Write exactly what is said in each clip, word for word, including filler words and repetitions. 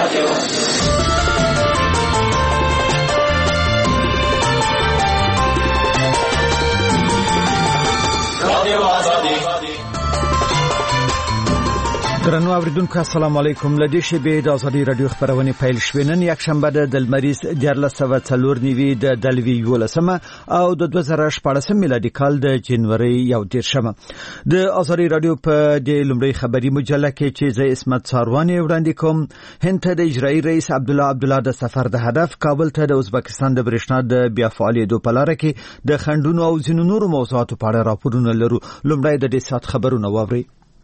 درنو اوریدونکو السلام علیکم. لدې شبې د ازادي رادیو خبرونه پیل شوې. نن یک شنبه د لمریز دیارلس سوه څلور نیوي د دلوي یولسمه او د دوه زره شپاړسم میلادي کال د جنوري یو دیرشمه. د ازادي رادیو په د لومړی خبري مجله کې چې زه اسمت ساروانی وړاندې کوم، هند ته د اجرایي رئیس عبدالله عبدالله د سفر د هدف، کابل ته د ازبکستان د برېښنا د بیا فعالیدو په لاره کې د خنډونو او ځینو نورو موضوعاتو په اړه راپورونه لرو. لومړی د دې سات خبرونه واورئ.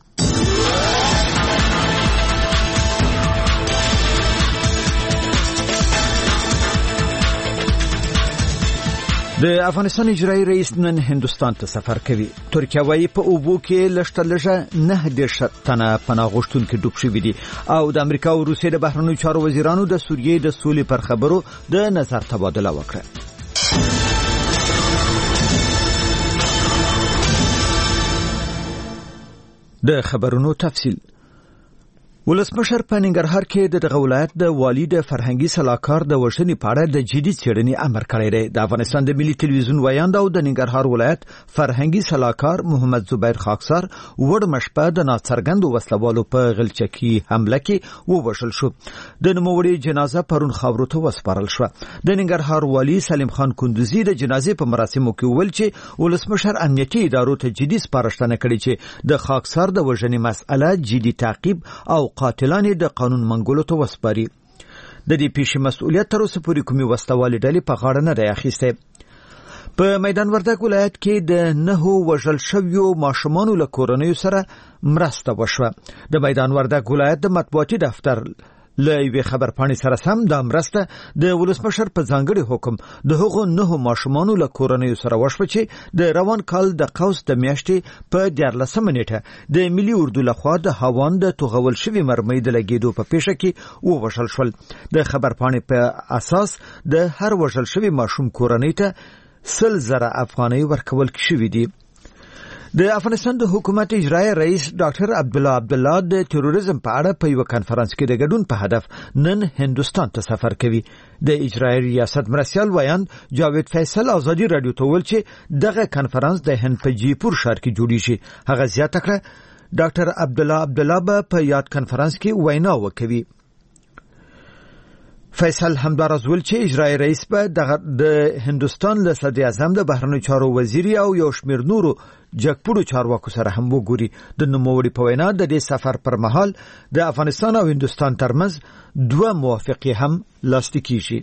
د افغانستان اجرایي رئیس نن هندوستان ته سفر کوي. ترکیه وايي په اوبو کې لشته لږه نه دېرش تنه پناه غوښتونکي ډوب شوي دي او د امریکا او روسیې د بهرنیو چارو وزیرانو د سوریې د سولې پر خبرو د نظر تبادله وکړه. د خبرونو تفصیل. ولسمشر په ننګرهار کې د دغه ولایت د والي د فرهنګي سلاکار د وژنې په اړه د جدي څېړنې امر کړی دی. د افغانستان د ملي ټلویزیون ویاند او د ننګرهار ولایت فرهنګي سلاکار محمد زبیر خاکسار وړمه شپه د ناڅرګندو وسلوالو په غلچکي حمله کې ووژل شو. د نوموړي جنازه پرون خاورو ته وسپارل شوه. د ننګرهار والي سلیم خان کندوزي د جنازې په مراسمو کې وویل چې ولسمشر امنیتي ادارو ته جدي سپارښتنه کړې چې د خاکسار د وژنې مسأله جدي تعقیب او قاتلان د قانون منګولو ته وسپاري. د دې پیښې مسؤلیت تر اوسه پورې کومې وسلوالې ډلې په غاړه نه دی اخیستی. په میدان وردګ ولایت کې د نهو وژل شویو ماشومانو له کورنیو سره مرسته وشوه. د میدان وردګ ولایت د مطبوعاتي دفتر له یوې خبرپاڼې سره سم د مرسته د ولسمشر په ځانګړي حکم د هغو نهو ماشومانو له کورنیو سره وشوه چې د روان کال د قوس د میاشتې په دیارلسمه نیټه د ملي اردو لخوا د هاوان د توغول شوي مرمۍ د لګېدو په پیښه کې ووژل شول. د خبرپاڼې په اساس د هر وژل شوي ماشوم کورنۍ ته سل زره افغانۍ ورکول شوي دي. د افغانستان د حکومت اجرایي رئیس ډاکټر عبدالله عبدالله د تروریزم په اړه په یو کانفرنس کې د ګډون په هدف نن هندوستان ته سفر کوي. د اجرایي ریاست مرستیال ویاند جاوید فیصل ازادي رادیو ته ویل چې دغه کانفرنس د هند په جیپور ښار کې جوړیږي. هغه زیاته کړه ډاکټر عبدالله عبدالله به په یاد کانفرنس کې وینا وکوي. فیصل همداراز ویل چې اجرایي رئیس به د هندوستان له صدر اعظم د بهرنیو چارو وزیر او یو شمېر نورو جګپوړو چارواکو سره هم وګوري. د نوموړي په وینا د دې سفر پر مهال د افغانستان او هندوستان ترمنځ دوه موافقې هم لاسلیک کیږي.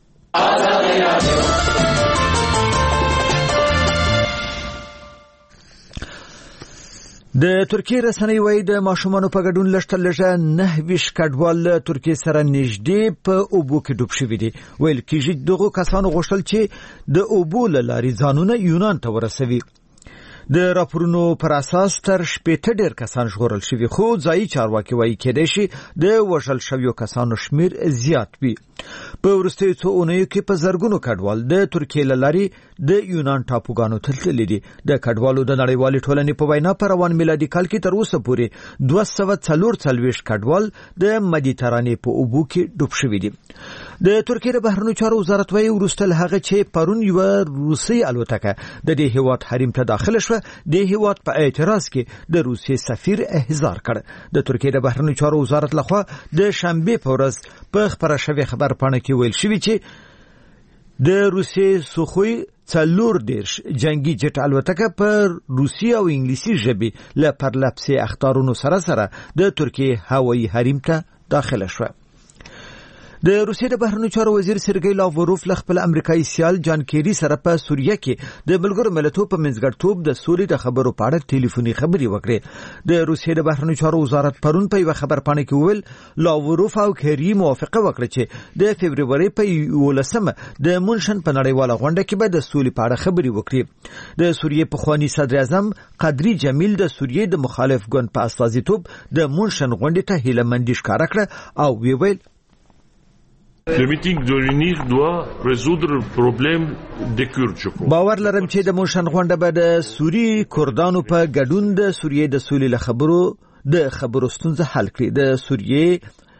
د ترکیې رسنۍ وايي د ماشومانو په ګډون لږ تر لږه نهه ویشت کډوال له ترکیې سره نږدې په اوبو کې ډوب شوي دي. ویل کېږي دغو کسانو غوښتل چې د اوبو له لارې ځانونه یونان ته ورسوي. د راپورونو پر اساس تر شپېته ډېر کسان ژغورل شوي، خو ځایي چارواکي وايي کېدای شي د وژل شویو کسانو شمیر زیات وي. په وروستیو څو اونیو کې په زرګونو کډوال د ترکیې له لارې د یونان ټاپوګانو ته تللي دي. د کډوالو د نړیوالې ټولنې په وینا په روان میلادي کال کې تر اوسه پورې دوه سوه څلور څلوېښت کډوال د مدیترانې په اوبو کې ډوب شوي دي. د ترکیې د بهرنیو چارو وزارت وايي وروسته له هغه چې پرون یوه روسي الوتکه د دې هیواد حریم ته داخله شوه، د هیواد په اعتراض کې د روسیې سفیر احضار کړ. د ترکیې د بهرنیو چارو وزارت لخوا د شنبې په ورځ په خبره شوې خبرپاڼه کې ویل شوي چې د روسیې سوخوی څلور دېرش جنگي جټ الوتکه په روسي او انګلیسي ژبې له پرلپسې اخطارونو سره سره د ترکیې هوایي حریم ته داخله شوه. د روسیې د بهرنیو چارو وزیر سرګی لاوروف له خپل امریکایي سیال جان کیری سره په سوریه کې د ملګرو ملتونو په منځګړیتوب د سولې د خبرو په اړه ټلیفوني خبرې وکړې. د روسیې د بهرنیو چارو وزارت پرون په یوه خبرپاڼه کې وویل لاوروف او کیری موافقه وکړه چې د فبروري په یولسمه د مونشن په نړیواله غونډه کې به د سولې په اړه خبرې وکړي. د سوریې پخوانی صدر اعظم قدري جمیل د سوریې د مخالف ګوند په استازیتوب د مونشن غونډې ته هیلهمندي ښکاره کړه او ویل Le meeting de l'UNIR doit résoudre le problème des Kurdes, je crois. باور لرم چې د مونشن غونډه به د سوري کردانو په ګډون د سوریې د سولې له خبرو د خبرو ستونزه حل کړي. د سوریې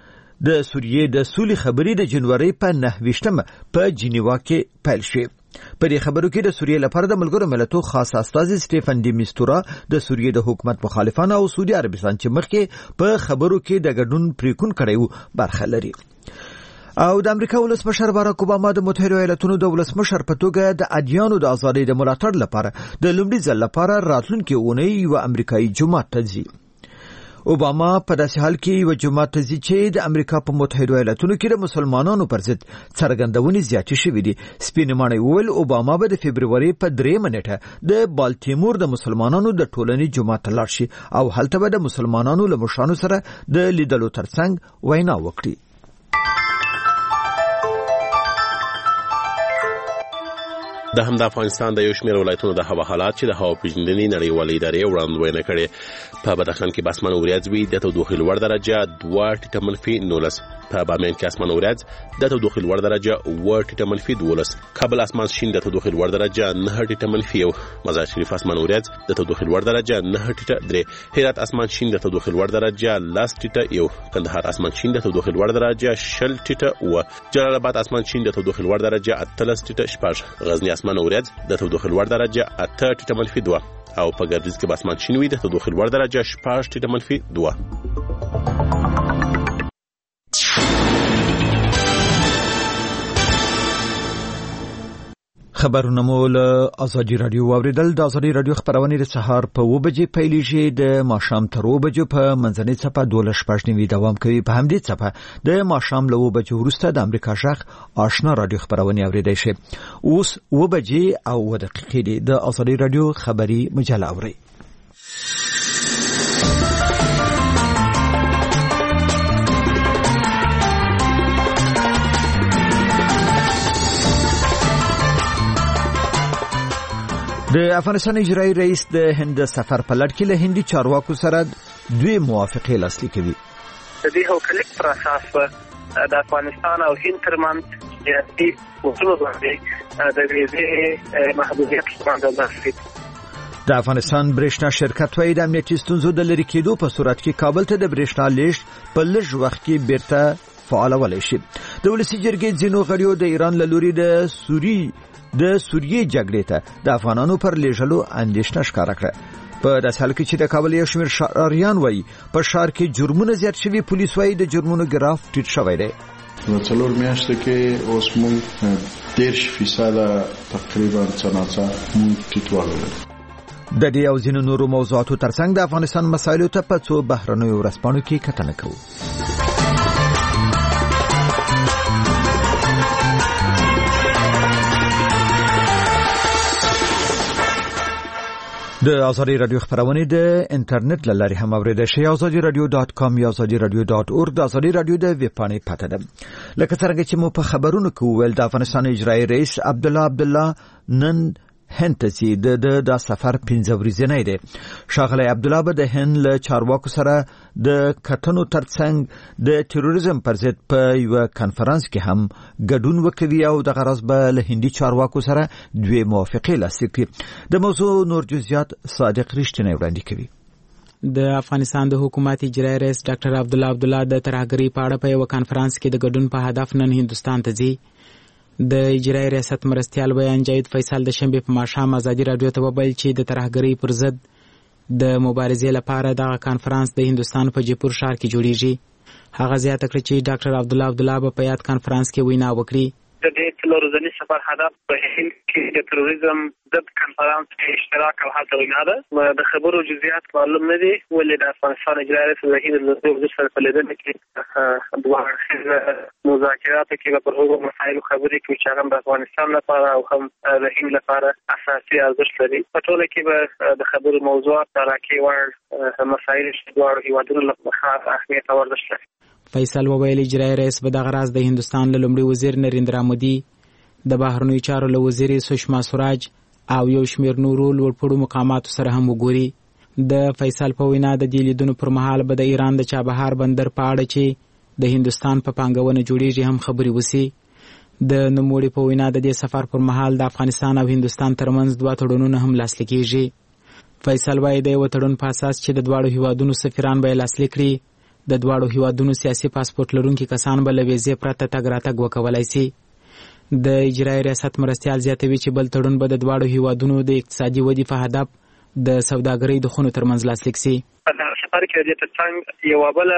د سوریې د سولې خبرې د جنوري په نهه ویشتمه په جنیوا کې پیل شوې. په دې خبرو کې د سوریې لپاره د ملګرو ملتونو خاص استازي سټيفن ډي میستورا د سوریې د حکومت مخالفان او سعودي عربستان چې مخکې په خبرو کې د ګډون پریکون کړیو برخه لري. او د امریکا ولسمشر باراک اوباما د متحده ایالاتونو د ولسمشر په توګه د ادیانو د ازادۍ د ملاتړ لپاره د لومړي ځل لپاره راتلونکي اونۍ یو امریکایي جماعت ته ځي. اوباما په داسې حال کې یو جماعت ته ځي چې د امریکا په متحده ایالاتونو کې د مسلمانانو پر ضد څرګندونې زیاتې شوې دي. سپین ماڼۍ وویل اوباما به د فبروري په درېیمه نیټه د بالټیمور د مسلمانانو د ټولنې جماعت ته لاړ شي او هلته به د مسلمانانو له مشرانو سره د لیدلو ترڅنګ وینا وکړي. د هم د افغانستان د یو شمېر ولایتونو د هوا حالات چې د هوا پیژندنې نړیوالې ادارې وړاندوینه کړې. په بدخشان کې به اسمان وریځ وي، د تودوخې لوړ درجه دوه ټیټه منفي نولس. په بامیان کې اسمان وریځ، د تودوخې لوړ درجه اوه ټیټه منفي دولس. کابل اسمان شین، د تودوخې لوړ درجه نهه ټیټه منفي یو. مزار شریف اسمان وریځ، د تودوخې لوړ درجه نهه ټیټه درې. هرات اسمان شین، د تودوخې لوړ درجه لس ټیټه یو. کندهار اسمان شین، د تودوخې لوړ درجه شل ټیټه اوه. جلال آباد اسمان شین، د تودوخې لوړ درجه اتلس ټیټه شپږ. غزنی اسمان وریځ، د تودوخې لوړ درجه اته ټیټه منفي دوه. او په ګردیز کې اسمان شین وي، د تودوخې لوړ درجه شپږ ټیټه منفي دوه. خبرونه مو له ازادي رادیو واوریدل. د ازادي رادیو خبرونه د سهار په اوه بجې پیلېږي، د ماښام تر اوه بجو په منځنۍ څپه دوه شپږ نیمې دوام کوي. په همدې څپه د ماښام له اوه بجو وروسته د امریکا غږ آشنا رادیو خبرونه اوریدای شي. اوس اوه بجې او اوه دقیقې دي. د ازادي رادیو خبري مجله اوري. د افغانستان اجرایي رئیس د هند سفر په لړ کې له هندي چارواکو سره دوی موافقې لاسلیک کوي. د دې هوکړې پر اساس د افغانستان او هند ترمنځ سیاسي اصول باندې د ویزې محدودیت باندې لاسلیک. د افغانستان برېښنا شرکت وايي د امنیتي ستونزو د لرې کېدو په صورت کې کابل ته د برېښنا لیږد په لږ وخت کې بیرته فعالولای شي. د ولسي جرګې ځینو غړیو د ایران له لوري د سوري د سوریې جګړې ته د افغانانو پر لیږلو اندېښنه ښکاره کړه. په داسې حال کې چې د کابل یو شمېر شهریان وایي په ښار کې جرمونه زیات شوي، پولیس وایي د جرمونو ګراف ټیټ شوی دی. په څلور میاشتو کې اوس موږ دېرش فیصده تقریبا څناڅه موږ ټیټوالی لرو. د دې او ځینو نورو موضوعاتو ترڅنګ د افغانستان مسایلو ته په څو بهرنیو ورځپاڼو کې کتنه کوو. د ازادي رادیو خبرونه د انټرنیټ له لارې هم اوریدل شي. ازادي رادیو ډاټ کام یا ازادي رادیو ډاټ اورګ د ازادي رادیو د ویب پاڼې پته ده. لکه څنګه چې مو په خبرونو کې ویل، د افغانستان اجرایي رئیس عبدالله عبدالله نن هند ته ځي. د د سفر پنځه ورځې دی. ښاغلی عبدالله به د هند له چارواکو سره د کتنو ترڅنګ د تروریزم پر ضد په یو کانفرنس کې هم ګډون وکوي او د غرض به له هندي چارواکو سره دوی موافقې لاسلیک کړي. د موضوع نور جزئیات صادق رښتینی وړاندې کوي. د افغانستان د حکومت اجرایي رئیس ډاکټر عبدالله عبدالله د ترهګرۍ په اړه په یو کانفرنس کې د ګډون په هدف نن هندوستان ته ځي. د اجرایي ریاست مرستیال بیان جاید فیصل د شنبه په ماښام ازادي رادیو ته وویل چې د ترهګرۍ پر ضد د مبارزې لپاره دغه کانفرنس د هندوستان په جیپور ښار کې جوړیږي. هغه زیاته کړه چې ډاکټر عبدالله عبدالله به په یاد کانفرنس کې وینا وکړي. د دې څلور ورځني سفر هدف په هند کې د تروریزم ضد کانفرنس کې اشتراک او هڅه وینا ده. د خبرو جزئیات معلوم نه دي، ولې د افغانستان اجرایي رئیس د هند له وزیر سره په لیدنه کې دوه اړخیزه مذاکراتو کې په هغو مسایلو خبرې کوي چې هغه د افغانستان لپاره او هم د هند لپاره اساسي ارزښت لري. په ټوله کې به د خبرو موضوعات راکې وړ مسایل چې دواړو هیوادونو لپاره اهمیت او ارزښت لري. فیصل وویل اجرایي رئیس به دغه راز د هندوستان له لومړي وزیر نریندرا مودي، د بهرنیو چارو له وزیر سشما سوراج او یو شمېر نورو لوړپوړو مقاماتو سره هم وګوري. د فیصل په وینا د دې لیدنو پر مهال به د ایران د چابهار بندر په اړه چې د هندوستان په پانګونه جوړیږي هم خبرې وسی. د نوموړي په وینا د دې سفر پر مهال د افغانستان او هندوستان ترمنځ دوه تړونونه هم لاسلیک کیږي. فیصل وایي د یو تړون په اساس چې د دواړو هیوادونو سفیران به لاسلیک کړي، د دواړو هیوادونو سیاسي پاسپورت لرونکي کسان به له ویزې پرته تګ راتګ وکولای شي. د اجرایي ریاست مرستیال زیاتوي چې بل تړون به د دواړو هیوادونو د اقتصادي ودې په هدف د سوداګرۍ د خونو ترمنځ لاسلیک شي. په دغه سفر کې د ترڅنګ یوه بله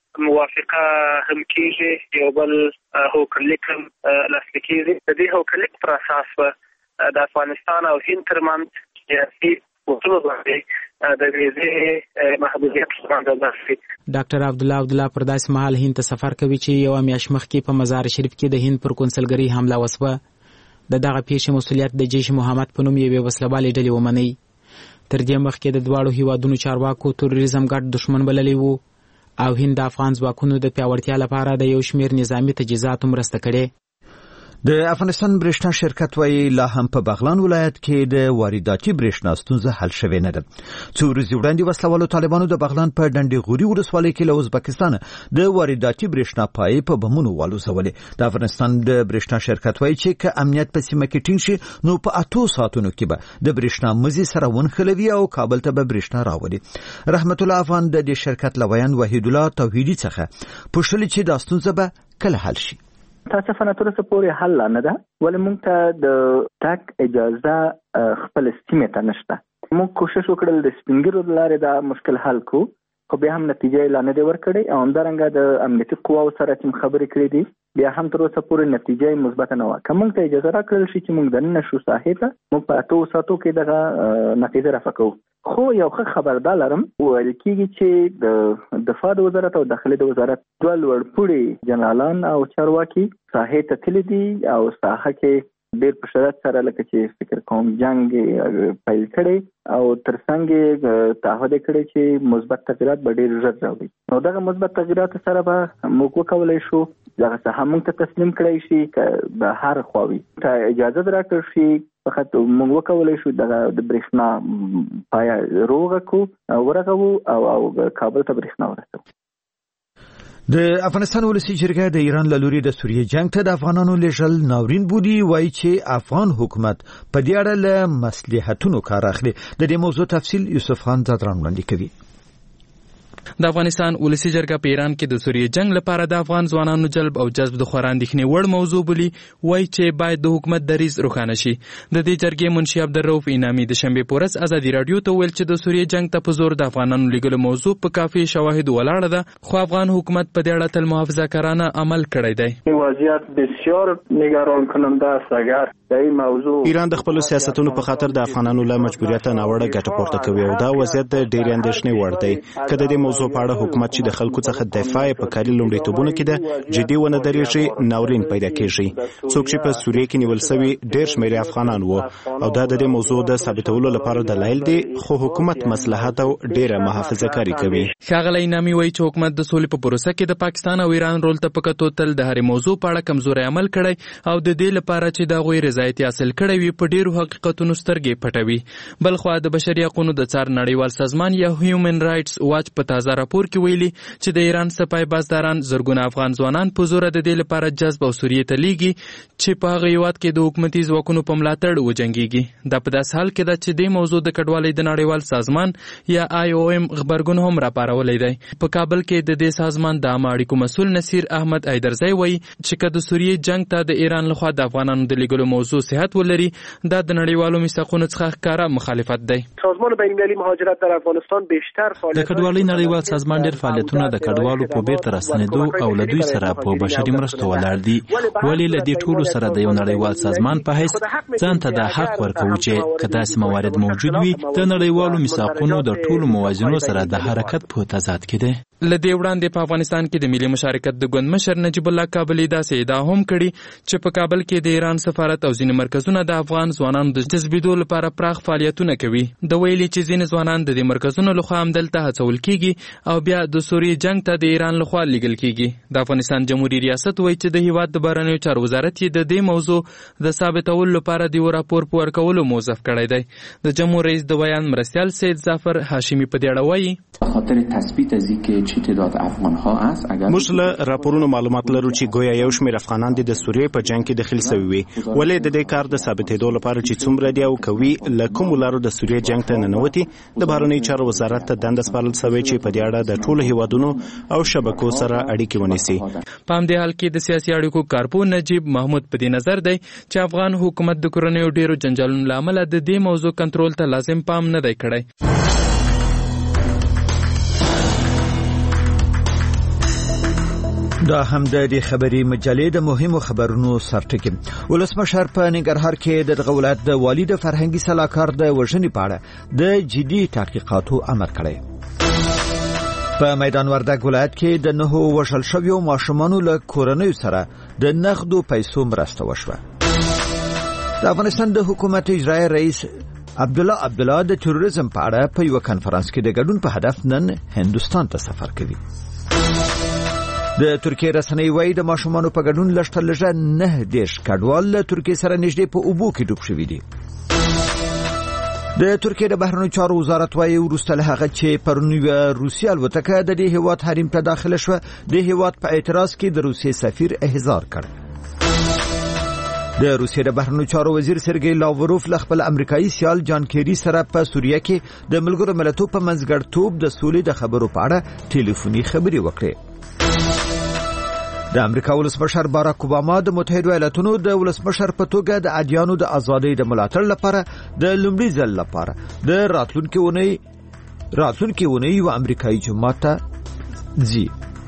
موافقه هم کېږي، یو بل هوکړلیک هم لاسلیک کېږي. د دې هوکړلیک پر اساس به د افغانستان او هند ترمنځ سیاسي اصولو باندې د ویزې محدودیت باندې شي. ډاکټر عبدالله عبدالله پر داسې مهال هند ته سفر کوي چې یوه میاشت مخکې په مزار شریف کې د هند پر کونسلګرۍ حمله وسوه. د دغه پیښې مسؤلیت د جیش محمد په نوم یوې وسلوالې ډلې ومني. تر دې مخکې د دواړو هیوادونو چارواکو تروریزم ګډ دښمن بللی وو او هند د افغان ځواکونو د پیاوړتیا لپاره د یو شمېر نظامي تجهیزاتو مرسته کړې. د افغانستان برېښنا شرکت وایي لا هم په بغلان ولایت کې د وارداتي برېښنا ستونزه حل شوې نه ده. څو ورځې وړاندې وسلوالو طالبانو د بغلان په ډنډې غوري ولسوالۍ کې له ازبکستان د وارداتي برېښنا پایې په بمونو والوزولې. د افغانستان د برېښنا شرکت وایي چې که امنیت په سیمه کې ټینګ شي نو په اتو ساعتونو کې به د برېښنا مزي سره ونښلوي او کابل ته به برېښنا راوړي. رحمت الله افغان د دې شرکت لویان وحید الله توحیدي څخه پوښتنه چې دا ستونزه به کله حل شي. تاسفانه تر اوسه پورې حل نه ده، ولې موږ ته د تک اجازه خپل سیمه ته نشته. موږ کوشش وکړل د سپینګیرو د لارې دا مشکل حل کو، خو بیا هم نتیجه اعلان نه دی ورکړی او همدارنګه د امنیتي قواو سره چې خبرې کړې دي بیا هم تر اوسه پورې نتیجه مثبت نه وه. که موږ ته اجازه راکړل شي چې موږ دننه شو ساحې ته، موږ په اتو ساعتو کې دغه نتیجه رافع کوو. خو یو ښه خبردار لرم، ویل کېږي چې د دفاع د وزارت او داخلي د وزارت دوه لوړپوړي جنرالان او چارواکي ساحې ته تللي دي او ساحه کې ډېر په شدت سره لکه چې فکر کوم جنګ پیل کړی او ترڅنګ تعهد کړی چې مثبت تغیرات به ډېر ژر راوړي. نو دغه مثبت تغیرات سره به موږ وکولی شو دغه ساحه موږ ته تسلیم کړی شي، که به هر خواوي ته اجازه راکړل شي فقط موږ وکولی شو دغه د برېښنا پایه روغه کړو ورغوو او او کابل ته برېښنا ورسوو. د افغانستان ولسی جرګه د ایران له لوري د سوریې جنگ ته د افغانانو لېږل ناورین بودی، وایي چې افغان حکومت په دې اړه له مصلحتونو کار اخلي. د دې موضوع تفصیل یوسف خان زادران وړاندې کوي. د افغانستان ولسی جرګه په ایران کې د سوریې جنگ لپاره د افغان ځوانانو جلب او جذب د خورا اندېښنې وړ موضوع بولي. وایي چې باید د حکومت دریځ روښانه شي. د دې جرګې منشي عبدالرؤف انعامي د شنبې په ورځ ازادي راډیو ته ویل چې د سوریې جنگ ته په زور د افغانانو لېږلو موضوع په کافي شواهدو ولاړه ده، خو افغان حکومت په دې اړه تل محافظه‌کارانه عمل کړی دی. وضعیت بسیار نگران کننده است. اگر این موضوع ایران د خپل سیاستونو په خاطر د افغانانو له مجبوریت نه وړه ګټه پورته کوي او دا وضعیت د ډېرې اندېښنې وړ دی. که د دې موضوع په اړه حکومت چې د خلکو څخه دفاع په کاري لومړیتوبونو کې ده جدي ونه درېږي، ناورین پیدا کېږي. څوک چې په سوریې کې نیول شوي ډېر شمېر افغانان وو او دا د دې موضوع د ثابتولو لپاره دلایل دي، خو حکومت مصلحت او ډېره محافظه‌کاري کوي. ښاغلی انعامي وایي چې حکومت د سولې په پروسه کې د پاکستان او ایران رول ته په کتو تل د هرې موضوع په اړه کمزوری عمل کړی او د دې لپاره چې د هغوی رضایت حاصل کړی وي په ډېرو حقیقتونو سترګې پټوي. بلخوا د بشري حقوقو د څار نړیوال سازمان یا هیومن رایټس واچ په تازه راپور کې ویلي چې د ایران سپای بازداران زرګونه افغان ځوانان په زوره د دې لپاره جذب او سوریې ته لیږي چې په هغه هیواد کې د حکومتي ځواکونو په ملاتړ وجنګېږي. دا په داسې حال کې ده چې دې موضوع د کډوالۍ د نړیوال سازمان یا آی او ایم غبرګون هم راپارولی دی. په کابل کې د دې سازمان د عامه اړیکو مسؤل نصیر احمد ایدرزی وایي چې که د سوریې جنگ ته د ایران لخوا د افغانانو د لیږلو موضوع صحت ولري، دا د نړیوالو میثاقونو څخه ښکاره مخالفت دی. سازمان بین‌المللي مهاجرت در افغانستان بیشتر د کډوالۍ نړیوال سازمان ډېر فعالیتونه د کډوالو په بیرته راستنېدو او له دوی سره په بشري مرستو ولاړ دي. ولې له دې ټولو سره د یو نړیوال سازمان په حیث ځان ته دا حق ورکوو چې که داسې موارد موجود وي د نړیوالو میثاقونو د ټولو موازینو سره د حرکت په تضاد کې دی. له دې وړاندې په افغانستان کې د ملي مشارکت د ګوند مشر نجیب الله کابلي داسې ادعا هم کړې چې په کابل کې د ایران سفارت او ځینې مرکزونه د افغان ځوانانو د جذبېدو لپاره پراخ فعالیتونه کوي. د ویلي چې ځینې ځوانان د دې مرکزونو لخوا همدلته هڅول کېږي او بیا د سوریې جنگ ته د ایران لخوا لیږل کېږي. د افغانستان جمهوریت ریاست وایي چې د هیواد د بهرنیو چارو وزارت یې د دې موضوع د ثابتولو لپاره د یو راپور په ورکولو موظف کړی دی. د جمهور رئیس د بیان مرستیال سید ظفر هاشمي په دې اړه وایي خاطر تثبیت از اینکه چه تعداد افغان ها است اگر موږ له راپورونو معلومات لرو چې ګویا یو شمېر افغانان د سوریې په جنگ کې داخل شوي وي. ولې د دې کار د ثابتېدو لپاره چې څومره دی او کوي له کومو لارو د سوریې جنگ ته ننوتي د بهرنیو چارو وزارت ته دنده سپارل شوې چې په په دې اړه د ټولو هیوادونو او شبکو سره اړیکې ونیسي. په همدې حال کې د سیاسي اړیکو کارپون نجیب محمود په دې نظر دی چې افغان حکومت د کورنیو ډیرو جنجالونو له امله د دې موضوع کنټرول ته لازم پام نه دی کړی. دا هم د دې خبري مجلې د مهمو خبرونو سرټکی. ولسمشر په ننګرهار کې د دغه ولایت د والي د فرهنګي سلاکار د وژنې په اړه د جدي تحقیقاتو امر کړی. په میدان وردګ ولایت کې د نهو وژل شویو ماشومانو له کورنیو سره د نغدو پیسو مرسته وشوه. د افغانستان د حکومت اجرایي رئیس عبدالله عبدالله د تروریزم په اړه په یو کانفرنس کې د ګډون په هدف نن هندوستان ته سفر کوي. د ترکیه رسنۍ وايي د ماشومانو په ګډون لږ لږه نه دیش کډوال له ترکیه سره نږدې په اوبو کې ډوب شوي دي. د ترکیه د بهرنیو چارو وزارت وايي وروسته له هغه چې پرون یوه روسي الوتکه د دې هیواد حریم ته داخله شوه، د هیواد په اعتراض کې د روسیې سفیر احضار کړ. د روسیې د بهرنیو چارو وزیر سرګی لاوروف له خپل امریکایي سیال جان کیری سره په سوریه کې د ملګرو ملتونو په منځګړیتوب د سولې د خبرو په اړه ټلیفوني خبرې وکړې. د امریکا ولسمشر باراک اوباما د متحده ایالاتونو د ولسمشر په توګه د ادیانو د ازادۍ د ملاتړ لپاره د لومړي ځل لپاره د راتلونکي اونۍ راتلونکي اونۍ یو امریکایي جماعت ته ځي.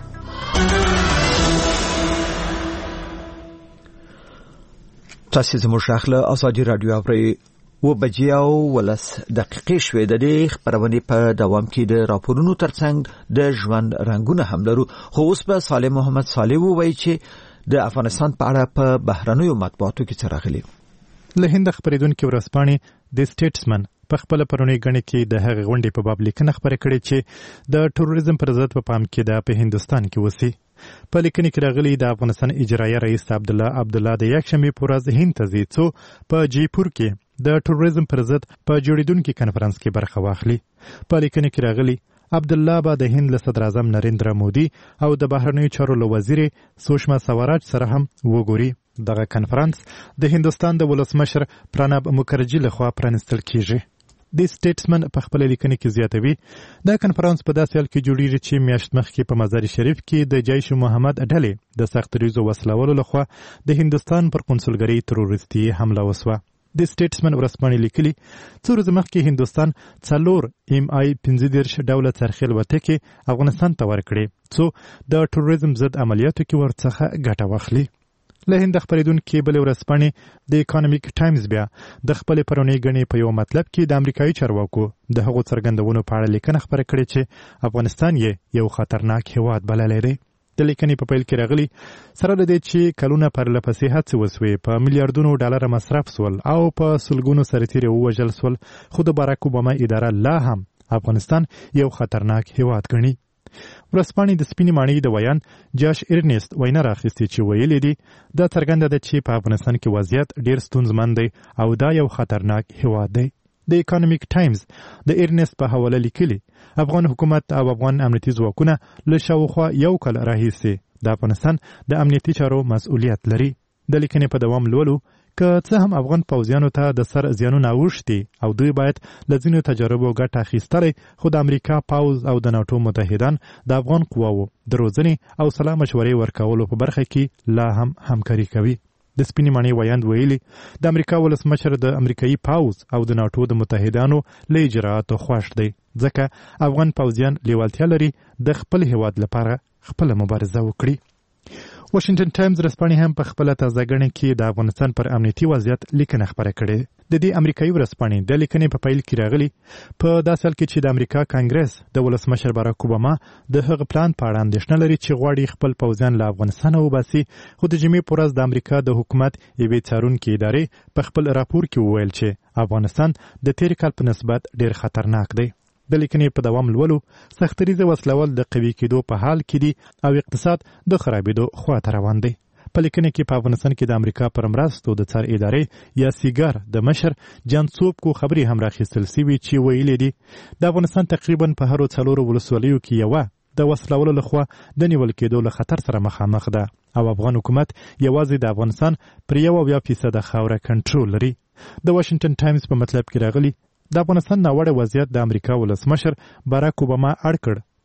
تاسو زموږ شاخله ازادي رادیو اورئ. و بجې او ولس دقیقې شوې د دې خبرونې په دوام کې د راپورونو ترڅنګ د ژوند رنگونه هم لرو. خو اوس به صالح محمد صالح ووایي چې د افغانستان په اړه په بهرنیو مطبوعاتو کې څه راغلي. له هند خبرېدونکي ورځپاڼې د سټیټسمن په خپل پرونی غونډه کې د هغې غونډې په باب لیکنه خبره کړې چې د ټوریزم پر ضد په پام کې ده په هندستان کې وسی. په لیکنه کې راغلي د افغانستان اجرایي رئیس عبدالله عبدالله د یکشنبې په ورځ هند ته ځي څو په جیپور کې د ټوریزم پر ضد په جوړیدونکي کنفرانس کې برخه واخلي. په لیکنه کې راغلي عبدالله به د هند له صدر اعظم نریندرا مودي او د بهرنیو چارو له وزیر سوشما سوراج سره هم وګوري. دغه کنفرانس د هندستان د ولسمشر پرانب مکرجي لخوا پرانستل کیږي. د سټیټسمن په خپل لیکنه کې زیاتوي دا کنفرانس په داسې حال کې جوړیږي چې میاشت مخکې په مزار شریف کې د جیش محمد ډلې د سختریزو وسلوالو لخوا د هندستان پر قونسلګرۍ تروریستي حمله وسوه. د سټیټسمن ورځپاڼې لیکلي څو ورځې مخکې هندوستان څلور ایم آی پنځه دېرش ډوله څرخي الوتکې افغانستان ته ورکړې څو د ټوریزم ضد عملیاتو کې ورڅخه ګټه واخلي. له هند خبرېدونکي بلې ورځپاڼې د اکانومیک ټایمز بیا د خپلې پرونۍ ګڼې په یو مطلب کې د امریکایي چارواکو د هغو څرګندونو په اړه لیکنه خپره کړې چې افغانستان یې یو خطرناک هیواد بللی دی. د لیکنې په پیل کې راغلي سره د دې چې کلونه پرلپسې هڅې وسوې په میلیارډونو ډالر مصرف سول او په سلګونو سرتیري ووژل سول، خو د باراک اوباما اداره لا هم افغانستان یو خطرناک هیواد ګڼي. ورځپاڼې د سپینې ماڼۍ د ویان جاش ارنیست وینا راخیستې چې ویلي دي دا څرګنده ده چې په افغانستان کې وضعیت ډیر ستونزمن دی او دا یو خطرناک هیواد دی. د اکانومیک ټایمز د ارنیست په حواله لیکلي افغان حکومت او افغان امنیتي ځواکونه له شاوخوا یو کال راهیسې د افغانستان د امنیتي چارو مسؤلیت لري. د لیکنې په دوام لولو که څه هم افغان پوځیانو ته د سر زیانونه اوښتي او دوی باید له ځینو تجربو ګټه اخیستلی، خو د امریکا پوځ او د ناټو متحدان د افغان قواوو د روزنې او سلا مشورې ورکولو په برخه کې لا هم همکاري کوي. د سپینې ماڼۍ ویاند ویلي د امریکا ولسمشر د امریکایي پوځ او د ناټو د متحدانو له اجرااتو خوښ دی ځکه افغان پوځیان لیوالتیا لري د خپل هیواد لپاره خپله مبارزه وکړي. واشنگټن ټایمز ورځپاڼې هم په خپله تازهګڼه کې د افغانستان پر امنیتي وضعیت لیکنه خپره کړې. د دې امریکایي ورځپاڼې د لیکنې په پیل کې راغلي په داسې حال کې چې د امریکا کانګرس د ولسمشر باراک اوباما د هغه پلان په اړه اندېښنه لري چې غواړي خپل پوځیان له افغانستانه وباسي، خو د جمعې په ورځ د امریکا د حکومت یوې څارونکې ادارې په خپل راپور کې وویل چې افغانستان د تېر کال په نسبت ډېر خطرناک دی. د لیکنې په دوام لولو سختریزه وسلوال د قوي کېدو په حال کې دي او اقتصاد د خرابېدو خواته روان دی. په لیکنه کې په افغانستان کې د امریکا پر مرستو د څار ادارې یا سیګار د مشر جان سوبکو خبرې هم راخیستل سوي چې ویلي دي د افغانستان تقریبا په هرو څلورو ولسوالیو کې یوه د وسلوالو لخوا د نیول کېدو له خطر سره مخامخ ده او افغان حکومت یوازې د افغانستان پر یو اویا فیصده خاوره کنټرول لري. د واشنګټن ټایمز په مطلب کې راغلي د افغانستان ناوړه وضعیت د امریکا ولسمشر باراک اوباما اړ کړ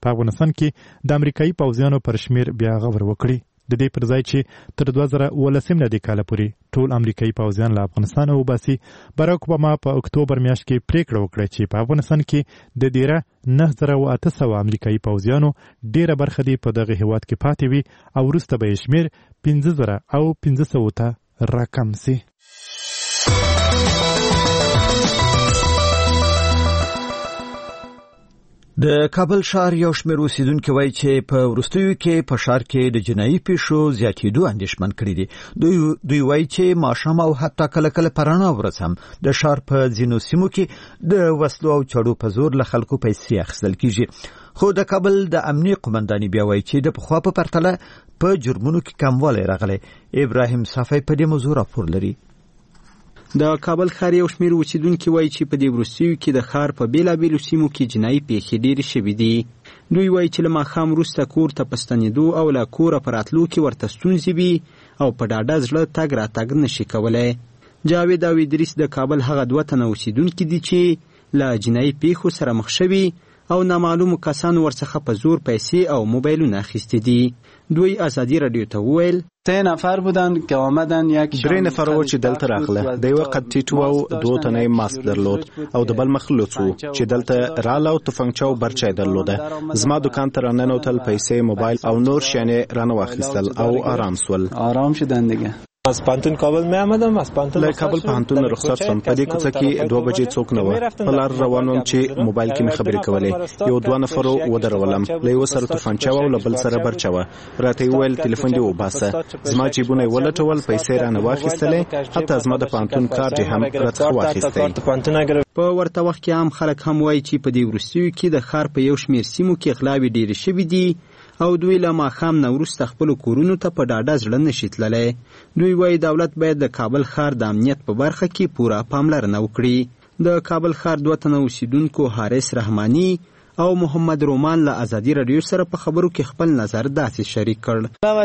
په افغانستان کې د امریکایي پوځیانو پر شمیر بیا غور وکړي. د دې پر ځای چې تر دوه زره اوولسم نه د کال پورې ټول امریکایي پوځیان له افغانستان وباسي، باراک اوباما په اکتوبر میاشت کې پریکړه وکړه چې په افغانستان کې د دیره نه زره او اته سوه امریکایي پوځیانو ډیره برخه دې په دغه هیواد کې پاتې وي او وروسته به یې شمیر پنځه زره او پنځه سوو ته راکم سي. د کابل ښار یو شمېر اوسیدونکي وایي چې په وروستیو کې په ښار کې د جنایي پیښو زیاتېدو اندېښمن کړي دي. دوی دوی وایي چې ماښام او حتی کله کله په رڼا ورځ هم د ښار په ځینو سیمو کې د وسلو او چړو په زور له خلکو پیسې اخیستل کیږي. خو د کابل د امنیي قومندانۍ بیا وایي چې د پخوا په پرتله په جرمونو کې کموالی راغلی. ابراهیم صافی په دې موضوع راپور لري. د کابل ښار یو شمېر اوسیدونکي وایي چې په دې وروستیو کې د ښار په بېلابېلو سیمو کې جنایي پیښې ډېرې شوي دي. دوی وایي چې له ماښام وروسته کور ته په ستنېدو او له کوره په راتلو کې ورته ستونزې وي او په ډاډه زړه تګ راتګ نشي کولی. جاوید او ادریس د کابل هغه دوه تنه اوسیدونکي دي چې له جنایي پیښو سره مخ شوي او نامعلومو کسانو ورڅخه په زور پیسې او موبایلونه اخیستي دي. دوی ازادي رادیو ته وویل سه نفر بودن که آمدن یک درې نفر و چې دلته راغله. د یو قد ټیټ و دوه تنه ماسک درلود او د بل مخ لوڅ و چې دلته رااله او تفنګچه او برچای درلوده. زما دکان ته راننوتل، پیسې، موبایل او نور شیانې رانه واخیستل او آرام سول. آرام شدن دیگه. از پانتون کابل می آمدم از پانتون له کابل پانتون رخصت شوم. په دې کوڅه کې دوه بجې څوک نه و. په لار روانم چې موبایل کې مې خبرې کولې. یو دوه نفرو ودرولم، له یو سره تفنګچه او له بل سره برچه و. راته ویل ټلیفون دی وباسه. زما جیبونه ولټول، پیسې رانه واخیستلې، حتی زما د پانتون کارت هم راڅخه واخیستی. په ورته وخت کې هم خلک هم وایي چې په دې وروستیو کې د ښار په یو شمېر سیمو کې غلاوې ډېرې شوي دي او دوی له ماښام نه وروسته خپلو کورونو ته په ډاډه زړه نشي تللی. دوی وایي دولت باید د کابل ښار د امنیت په برخه کې پوره پاملرنه وکړي. د کابل ښار دوه تنه اوسیدونکو حارث رحماني او محمد رومان له ازادي رادیو سره په خبرو کې خپل نظر داسې شریک کړ.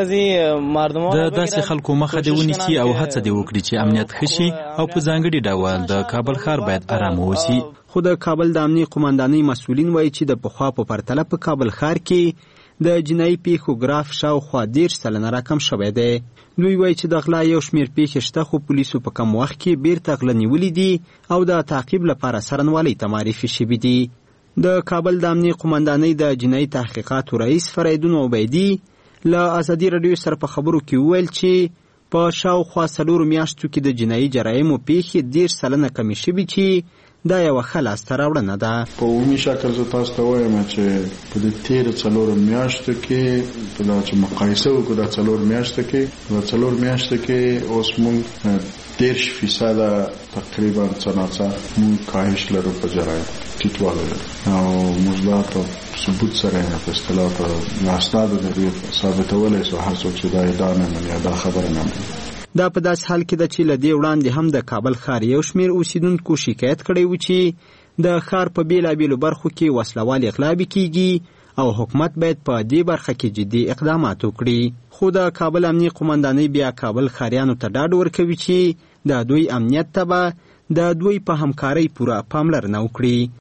د داسې خلکو مخه دې ونیسي او هڅه دې وکړي چې امنیت ښه شي او په ځانګړي ډول د کابل ښار باید آرام واوسي. خو د کابل د امنیي قومندانۍ مسؤلین وایي چې د پخوا په پرتله په کابل ښار کې د جنایي پیښو ګراف شاوخوا دېرش سلنه راکم شوی دی. دوی وایي چې د غلا یو شمېر پیښې شته خو پولیسو په کم وخت کې بیرته غله نیولي دي او د تعقیب لپاره څارنوالۍ ته معرفي شوي دي. د کابل د امنیي قومندانۍ د جنایي تحقیقاتو رئیس فریدون عبیدي له ازادي رادیو سره په خبرو کې وویل چې په شاوخوا څلورو میاشتو کې د جنایي جرایمو پیښې دېرش سلنه کمې شوي چې دا یو ښه لاسته راوړنه ده. په عمومي شکل زه تاسو ته وایم چې په دې تېرو څلورو میاشتو کې په دا چې مقایسه وکړو دا څلور میاشتو کې په څلور میاشتو کې اوس موږ دېرش فیصده تقریبا څه ناڅه موږ کاهش لرو په جرایم ټیټوالی لرو او موږ دا په ثبوت سره په اصطلاح په اسنادو د ثابتولی سو هر څوک چې دا ادعا نه مني دا خبره نه مني. دا په داسې حال کې ده چې له دې وړاندې هم د کابل ښار یو شمېر اوسیدونکو شکایت کړی و چې د ښار په بېلابېلو برخو کې وسلوالې غلاوې کیږي او حکومت باید په دې برخه کې جدي اقدامات وکړي. خو د کابل امنیي قومندانۍ بیا کابل ښاریانو ته ډاډ ورکوي چې د دوی امنیت ته به د دوی په همکارۍ پوره پاملرنه وکړي.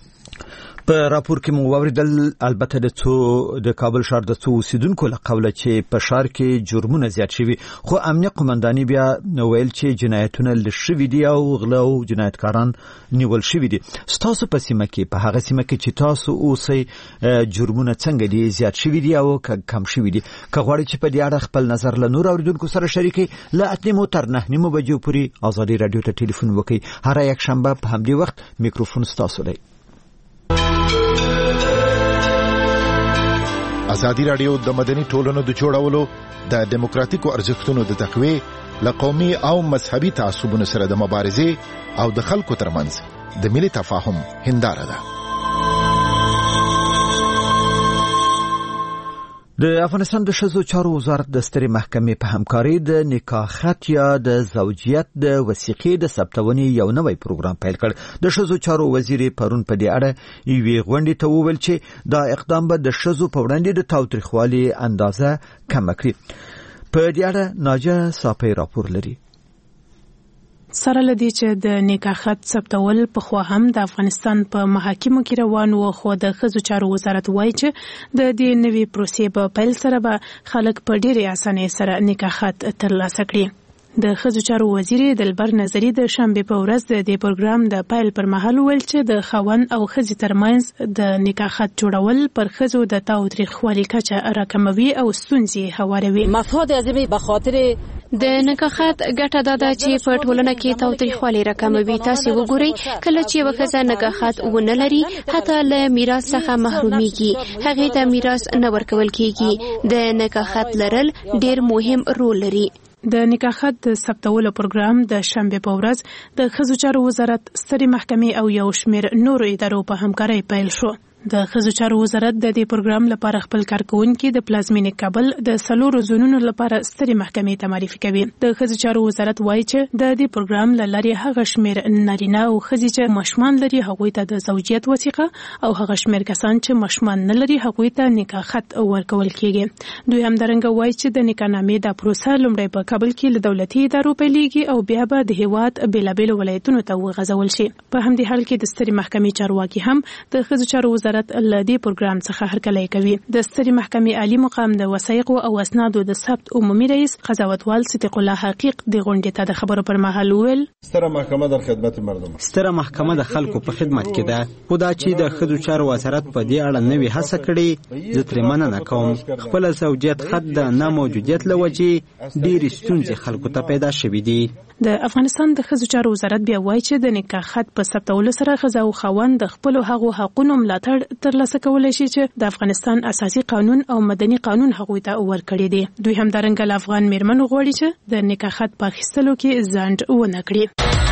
په راپور کې مو واوریدل البته د څو د کابل ښار د څو اوسیدونکو له قوله چې په ښار کې جرمونه زیات شوي خو امنیه قومندانۍ بیا ویل چې جنایتونه لږ شوي دي او غله او جنایتکاران نیول شوي دي. ستاسو په سیمه کې په هغه سیمه کې چې تاسو اوسئ جرمونه څنګه دي؟ زیات شوي دي او کم شوي دي؟ که غواړئ چې په دې اړه خپل نظر له نور اوریدونکو سره شریک کړئ له اته نیمو تر نه نیمو بجو پورې ازادي رادیو ته ټلیفون وکړئ. هر یک شنبه په همدې وخت میکروفون ستاسو دی. ازادي رادیو د مدني ټولنو د جوړولو د دیموکراتیکو ارزښتونو د تقویې له قومي او مذهبي تعصبونو سره د مبارزې او د خلکو ترمنځ د ملي تفاهم هنداره ده. د افغانستان د ښځو چارو وزارت د سترې محکمې په همکارۍ د نکاح خط یا د زوجیت د وثیقې د ثبتونې یو نوی پروګرام پیل کړ. د ښځو چارو وزیر پرون په دې اړه یوې غونډې ته وویل چې دا اقدام به د ښځو په وړاندې د تاوتریخوالي اندازه کمه کړي. په دې اړه ناجیه صافی راپور لري. سره لدی چې د نکاح خط ثبتول په خو هم د افغانستان په محاکمو کې روان و، خو د ښځو چارو وزارت وایي چې د دې نوي پروسې په پیل سره به خلک په ډېرې اسانۍ سره نکاح خط ترلاسه کړي. د ښځو چارو وزیر دلبر نظری د شنبې په ورځ د دې پروګرام د پیل پر مهال ویل چې د خاوند او ښځې ترمنځ د نکاح خط جوړول پر ښځو د تاوتریخوالي کچه راکموي او ستونزې هواروي. مفاد ازمي به خاطر د نکاح خط ګټه دا ده چې په ټولنه کې تاوتریخوالي راکموي. تاسو وګورئ کله چې یوه ښځه نکاح خط ونه لري حتی له میراث څخه محرومیږي، هغې ته میراث نه ورکول کیږي. د نکاح خط لرل ډېر مهم رول لري. د نکاح خط د ثبتولو پروګرام د شنبې په ورځ د ښځو چارو وزارت، سترې محکمې او یو شمېر نورو ادارو په همکارۍ پیل شو. د ښځو چارو وزارت د دې پروګرام لپاره خپل کارکونکي د پلازمینې کابل د څلورو زونونو لپاره سترې محکمې ته معرفي کوي. د ښځو چارو وزارت وایي چې د دې پروګرام له لارې هغه شمېر نارینه او ښځې چې ماشومان لري هغوی ته د زوجیت وثیقه او هغه شمېر کسان چې ماشومان نه لري هغوی ته نکاح خط ورکول کیږي. دوی همدارنګه وایي چې د نکاح نامې د پروسه لومړی په کابل کې له دولتي ادارو پیلېږي او بیا به د هیواد بېلابېلو ولایتونو ته وغځول شي. په همدې حال کې د سترې محکمې چارواکي هم د ښځو چارو وزارت له دې پروګرام څخه هرکلی کوي. د سترې محکمې عالی مقام د وثایقو او اسنادو د ثبت عمومي رئیس قضاوتوال صدیق الله حقیق د غونډې ته د خبرو پر مهال وویل ستره محکمه در خدمت مردم ستره محکمه د خلکو په خدمت کې ده. خو دا چې د ښځو چارو وزارت په دې اړه نوې هڅه کړې زه ترې مننه کوم. خپل زوجیت خط د ناموجودیت له وجې ډېرې ستونزې خلکو ته پیدا شوې دي. د افغانستان د ښځو چارو وزارت بیا وایي چې د نکاح خط په ثبتولو سره ښځه او خاوند د خپلو هغو حقونو ملاتړ ترلاسه کولی شي چې د افغانستان اساسي قانون او مدني قانون هغوی ته ورکړي دي. دوی همدارنګه له افغان میرمنو غواړي چې د نکاح خط په اخیستلو کې ځنډ ونه کړي.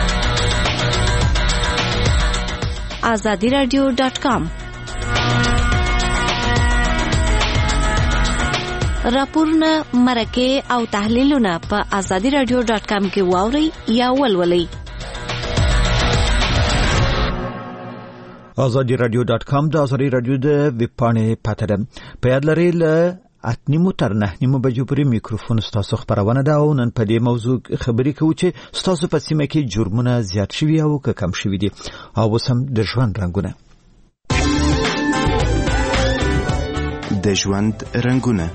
آزادی رادیو ډاټ کام راپورونه، مرکې او تحلیلونه په آزادی رادیو ډاټ کام کې واورئ یا ولولئ. آزادی رادیو ډاټ کام د آزادی رادیو د ویب پاڼې پته ده. په یاد لرئ له اته نیمو تر نه نیمو بجو پورې میکروفون ستاسو خبرونه ده او نن په دې موضوع خبرې کوو چې ستاسو په سیمه کې جرمونه زیات شوي او که کم شوي دي. او اوس هم د ژوند رنګونه د ژوند رنګونه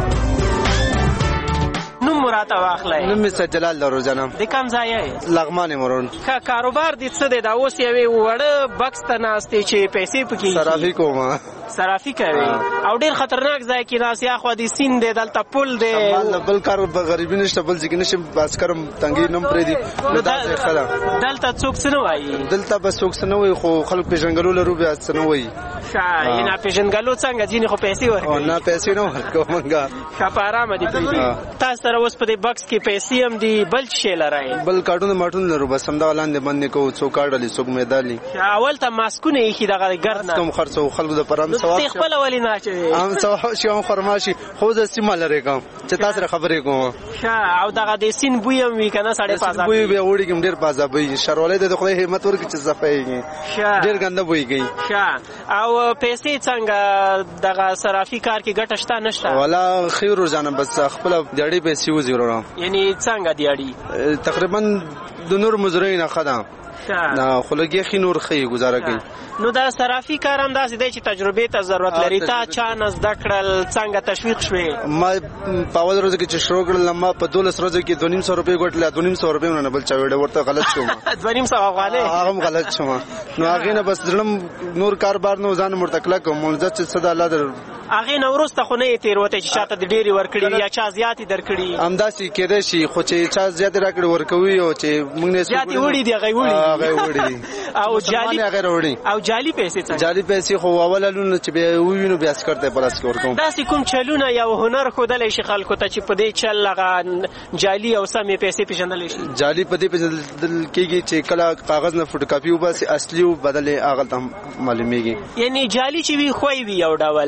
راته واخلای. نوم می سجلال دروزنه. د کوم ځای یې؟ لغمان مرون. ښه کاروبار دې څه دی؟ دا اوس یوې وړه بکس ته ناستې چې پیسې پکې صرافي کومه. صرافي کوي او ډېر خطرناک ځای کې ناست. یا خو دې سیند دی، دلته پل دی، بل کار غریبي نشته، بل ځای کې نشم باسکرم تنګي نوم پرې دي. نو دا خلا دلته څوک څه نه وایي؟ دلته به څوک څه نه وایي، خو خلک پیژنګلو لرو بیا څه نه وایي. ښه نه پیژنګلو څنګه ځینې خو پیسې ورکوي. نه پیسې نه ورکوي مونږه. ښه په ارامه دي پیسې. تاسو سره اوس په دې بکس کې پیسې هم دي، بل شی لرای؟ بل کارډونه ماټون لرو، بس همدا لاندې باندې کو څو کارډلې څوک میدالي. اول ته ماسکونه یې دغه ګرد نه کوم خرڅو خلکو د پرام ثواب خپل ولې نه چې هم ثواب شي هم فرماشي. خو د سیمه لري کوم چې تاسو خبرې کوم. ښه او دغه د سین بوی هم وی کنه ساړه پازا بوی به وړي کوم ډیر پازا بوی شرولې د خدای همت ورکړي چې صفایږي. ډیر ګنده بوی کوي. ښه او پیسې څنګه دغه صرافي کار کې ګټه شته نشته؟ ولا خیر ورځنه بس خپل دیړې پیسې وزیرو. یعنی څنګه دیړې؟ تقریبا د نور مزرعین خدام نه خلګي خي نور خي گزاره کوي. نو دا صرافي کار هم داسې دی چې تجربه ته ضرورت لري. تا چا نه زده کړل؟ څنګه تشویق شوې؟ ما په اول ورځ کې چې شروع کړل ما په دولس ورځو کې دوه نیم سو روپۍ ګټل. دوه نیم سو روپۍ نه بل چا وړه ورته غلط شوم. دوه نیم سو افغانۍ هغه غلط شوم. نو هغه نه بس ځلم نور کاروبار نو ځان مرتکله کوم منځ چې صدا الله در هغه نو ورسته خو نه تیر وته چې چاته د ډېری ورکړي یا چا زیاتې درکړي. همداسي کېده شي خو چې چا زیاتې راکړي ورکوي او چې موږ نه زیاتې وړي دی هغه وړي هغه وړي او جالي هغه وړي او جالي پیسې څنګه؟ جالي پیسې خو اولالونه چې به وینو بیا سکرته پلاس ورکوم. داسې کوم چلونه یا هنر خودلې شي خلکو ته چې په دې چل لغه جالي او سمې پیسې پیژندل شي. جالي په دې پیژندل کېږي چې کله کاغذ نه فوټو کاپي وباسي اصلي او بدلې هغه تم معلومیږي. یعنی جالي چې وي خوې وي او ډول او هغه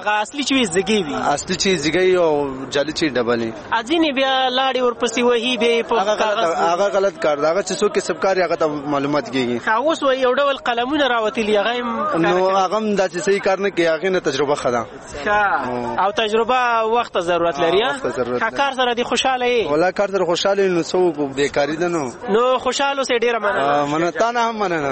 هغه اصلي چیز زګي وي اصلي چیز زګي او جعلي چیز ډبلي ځینې بیا لاړې ورپسې وهي به په هغه غلط کار دا چې څوک کسب کار هغه ته معلومات کیږي هغه اوس یو ډول قلمونه راوتلی هغه نو هغه د چې صحیح کار نه کوي هغه نه تجربه خدا او تجربه وخت ضرورت لري کار سره دی خوشاله ای ولا کار سره خوشاله نو څو بیکاری ده نو نو خوشاله سه ډیره مننه مننه تا نه هم مننه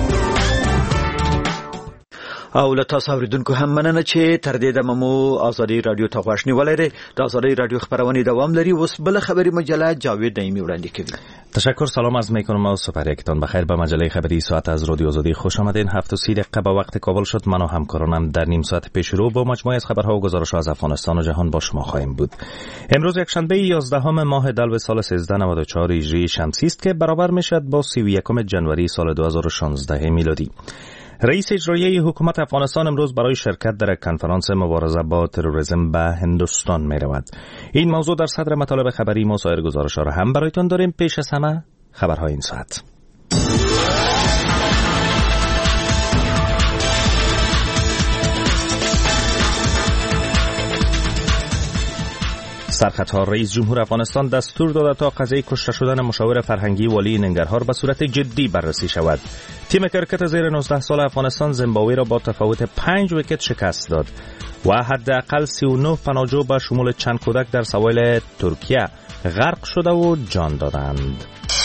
او له تاسو اوریدونکو هم مننه چې تر دې دمه مو آزادي رادیو ته غوښنی ولرئ. د آزادی رادیو خبرونه دوام لري. اوس بل خبری مجله جاوید دایمی وړاندې کوي. تشکر، سلام عرض میکنم و سپر یکتان بخیر. به مجله خبری ساعت از رادیو آزادی خوش آمدین. هفت و سی دقیقه به وقت کابل شد. من و همکارانم در نیم ساعت پیش رو با مجموعه از خبرها و گزارش‌ها از افغانستان و جهان با شما خواهیم بود. امروز یکشنبه یازدهم ماه دلو سال سیزده نود و چهار هجری شمسی است که برابر میشد با سی و یکم جنوری سال دو هزار و شانزده میلادی. رئیس اجرایی حکومت افغانستان امروز برای شرکت در کنفرانس مبارزه با تروریسم به هندوستان می رود. این موضوع در صدر مطالب خبری ما. سایر گزارش‌ها را هم برایتان داریم. پیش از همه خبرهای این ساعت. سرخطها: رئیس جمهور افغانستان دستور داده تا قضیه کشته شدن مشاور فرهنگی والی ننگرهار به صورت جدی بررسی شود. تیم کرکت زیر نوزده سال افغانستان زیمبابوه را با تفاوت پنج ویکت شکست داد و حداقل سی و نه پناهجو به شمول چند کودک در سواحل ترکیه غرق شده و جان دادند.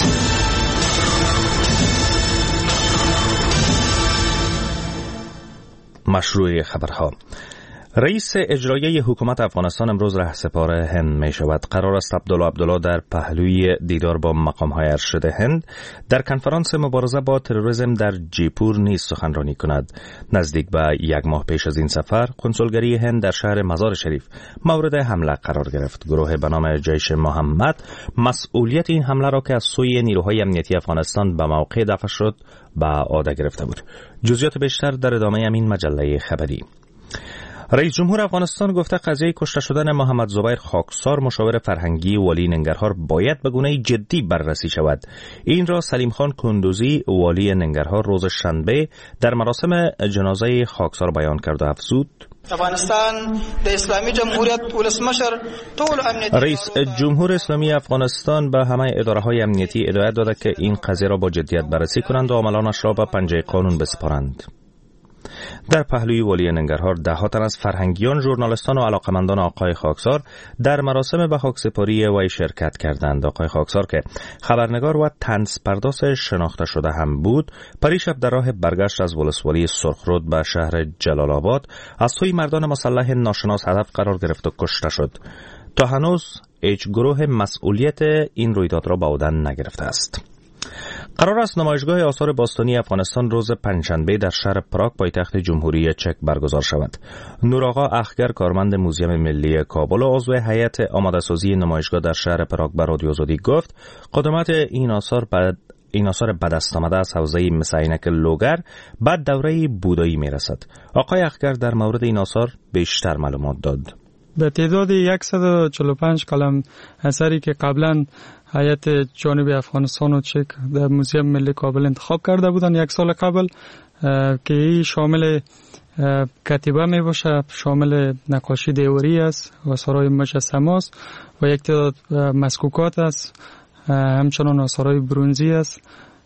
مشروع خبرها: رئیس اجرایی حکومت افغانستان امروز رهسپار هند می شود. قرار است عبدالله عبدالله در پهلوی دیدار با مقام‌های ارشد هند در کنفرانس مبارزه با تروریسم در جیپور نیز سخنرانی کند. نزدیک به یک ماه پیش از این سفر، کنسولگری هند در شهر مزار شریف مورد حمله قرار گرفت. گروه به نام جیش محمد مسئولیت این حمله را که از سوی نیروهای امنیتی افغانستان به موقع دفع شد به عهده گرفته بود. جزئیات بیشتر در ادامه این مجله خبری. رئیس جمهور افغانستان گفته قضیه کشته شدن محمد زبیر خاکسار مشاور فرهنگی والی ننگرهار باید به گونه جدی بررسی شود. این را سلیم خان کندوزی والی ننگرهار روز شنبه در مراسم جنازه خاکسار بیان کرد و افزود: افغانستان د اسلامی جمهوریت ولسمشر ټول امنیتی رئیس جمهور اسلامی افغانستان به همه اداره‌های امنیتی هدایت داده که این قضیه را با جدیت بررسی کنند و عاملانش را به پنجه قانون بسپارند. در پهلوی والی ننگرهار ده ها تن از فرهنگیان، ژورنالیستان و علاقمندان آقای خاکسار در مراسم به خاکسپاری وی شرکت کردند. آقای خاکسار که خبرنگار و طنز پرداز شناخته شده هم بود، پریشب در راه برگشت از ولسوالی سرخرود به شهر جلال آباد از سوی مردان مسلح ناشناس هدف قرار گرفت و کشته شد. تا هنوز هیچ گروه مسئولیت این رویداد را به عهده نگرفته است. قرار است نمایشگاه آثار باستانی افغانستان روز پنجشنبه در شهر پراگ پایتخت جمهوری چک برگزار شود. نورآقا اخگر، کارمند موزیم ملی کابل و عضو هیئت آماده‌سازی نمایشگاه در شهر پراگ به رادیو آزادی گفت قدمت این آثار بعد این آثار به دست آمده از حوزه مس عینک لوگر بعد دوره بودایی میرسد. آقای اخگر در مورد این آثار بیشتر معلومات داد. به تعداد صد و چهل و پنج کلم اثری که قبلا هیئت جانب افغانستان و چک در موزیم ملی کابل انتخاب کرده بودند یک سال قبل که این شامل کتیبه می باشه، شامل نقاشی دیواری است و سرای مجسمه است و یک تعداد مسکوکات است، همچنان آثارهای برنزی است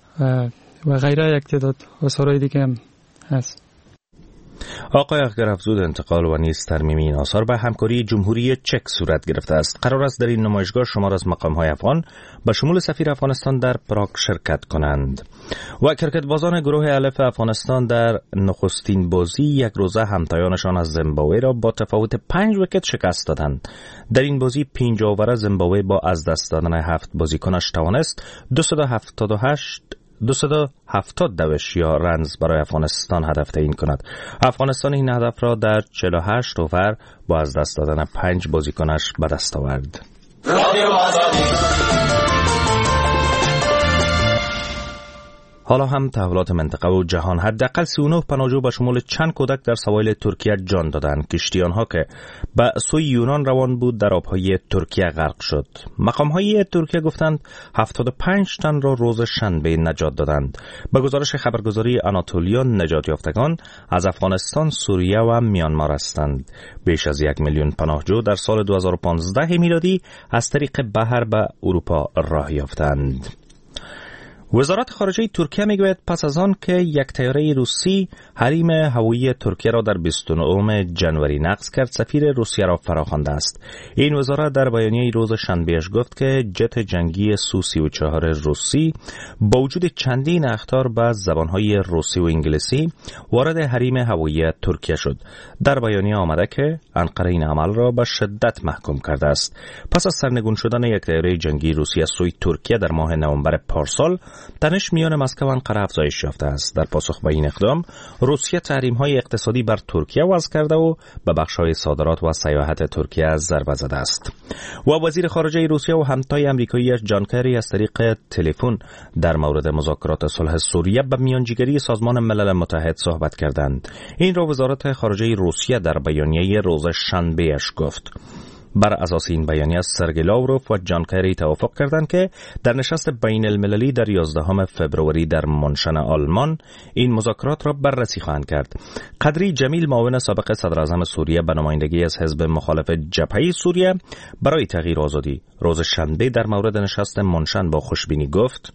و غیره یک تعداد آثارهای دیگه هم هست. آقای اخگر افزود انتقال و نیز ترمیم این آثار به همکاری جمهوری چک صورت گرفته است. قرار است در این نمایشگاه شمار از مقام‌های افغان به شمول سفیر افغانستان در پراگ شرکت کنند. و کرکتبازان گروه الف افغانستان در نخستین بازی یک روزه همتایانشان از زیمبابوه را با تفاوت پنج ویکت شکست دادند. در این بازی پنج اوور زیمبابوه با از دست دادن هفت بازیکنش توانست دویست و هفتاد و هشت دویست و هفتاد دوش یا رنز برای افغانستان هدف تعیین کند. افغانستان این هدف را در چهل و هشت اوور با از دست دادن پنج بازیکنش به دست آورد. حالا هم تحولات منطقه و جهان. حداقل سی و نه پناهجو به شمول چند کودک در سواحل ترکیه جان دادند. کشتی آنها که به سوی یونان روان بود در آبهای ترکیه غرق شد. مقامهای ترکیه گفتند هفتاد و پنج تن را روز شنبه نجات دادند. به گزارش خبرگزاری آناتولیا، نجات یافتگان از افغانستان، سوریه و میانمار هستند. بیش از یک میلیون پناهجو در سال دو هزار و پانزده میلادی از طریق بحر به اروپا راه یافتند. وزارت خارجه ترکیه میگوید پس از آن که یک طیاره روسی حریم هوایی ترکیه را در بیست و نه ژانویه نقض کرد، سفیر روسیه را فراخوانده است. این وزارت در بیانیه روز شنبهش گفت که جت جنگی سو سی و چهار روسی با وجود چندین اخطار به زبانهای روسی و انگلیسی وارد حریم هوایی ترکیه شد. در بیانیه آمده که انقره این عمل را به شدت محکوم کرده است. پس از سرنگون شدن یک طیاره جنگی روسی از سوی ترکیه در ماه نوامبر پارسال، تنش میان مسکو و انقره افزایش یافته است. در پاسخ به این اقدام، روسیه تحریم‌های اقتصادی بر ترکیه وضع کرده و به بخش‌های صادرات و سیاحت ترکیه ضربه زده است. و وزیر خارجه روسیه و همتای آمریکایی‌اش جان کری از طریق تلفن در مورد مذاکرات صلح سوریه به میانجیگری سازمان ملل متحد صحبت کردند. این را وزارت خارجه روسیه در بیانیه روز شنبه‌اش گفت. بر اساس این بیانیه سرگئی لاوروف و جان کری توافق کردند که در نشست بین المللی در یازدهم فوریه در منشن آلمان این مذاکرات را بررسی خواهند کرد. قدری جمیل، معاون سابق صدر اعظم سوریه به نمایندگی از حزب مخالف جبهه سوریه برای تغییر آزادی، روز شنبه در مورد نشست منشن با خوشبینی گفت: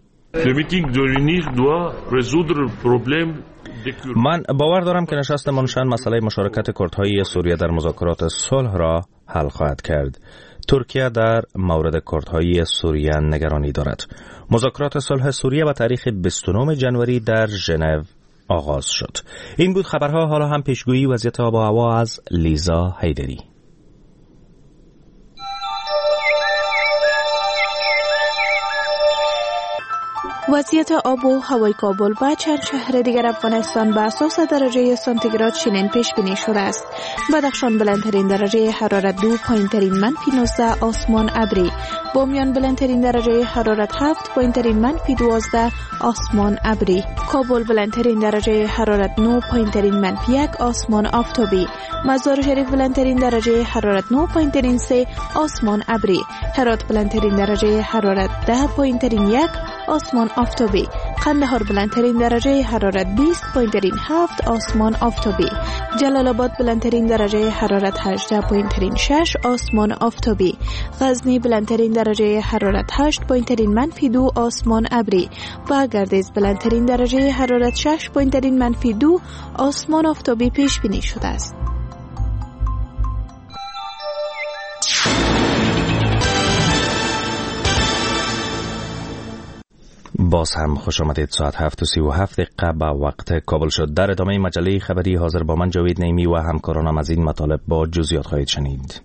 من باور دارم که نشست منشن مسئله مشارکت کردهای سوریه در مذاکرات صلح را حل خواهد کرد. ترکیه در مورد کردهای سوریه نگرانی دارد. مذاکرات صلح سوریه با تاریخ بیست و نه ژانویه در ژنو آغاز شد. این بود خبرها. حالا هم پیشگویی وضعیت آب و هوا از لیزا حیدری. وضعیت آب و هوای کابل و چند شهر دیگر افغانستان به اساس درجه سانتیگراد چنین پیش بینی شده است. بدخشان بلندترین درجه حرارت دو، پایینترین منفی نوزده، آسمان ابری. بامیان بلندترین درجه حرارت هفت، پایینترین منفی دوازده، آسمان ابری. کابل بلندترین درجه حرارت نه، پایینترین منفی یک، آسمان آفتابی. مزار شریف بلندترین درجه حرارت نه، پایینترین سه، آسمان ابری. هرات بلندترین درجه حرارت ده، پایینترین یک، آسمان آفتابی. قندهار بلندترین درجه حرارت بیست، پایینترین هفت، آسمان آفتابی. جلال آباد بلندترین درجه حرارت هجده، پایینترین شش، آسمان آفتابی. غزنی بلندترین درجه حرارت هشت، پایینترین منفی دو، آسمان ابری. و گردیز بلندترین درجه حرارت شش، پایینترین منفی دو، آسمان آفتابی پیش بینی شده است. باز هم خوش آمدید. ساعت هفت و سی و هفت دقیقه به وقت کابل شد. در ادامه مجله خبری حاضر با من جاوید نعیمی و همکارانم از این مطالب با جزئیات خواهید شنید.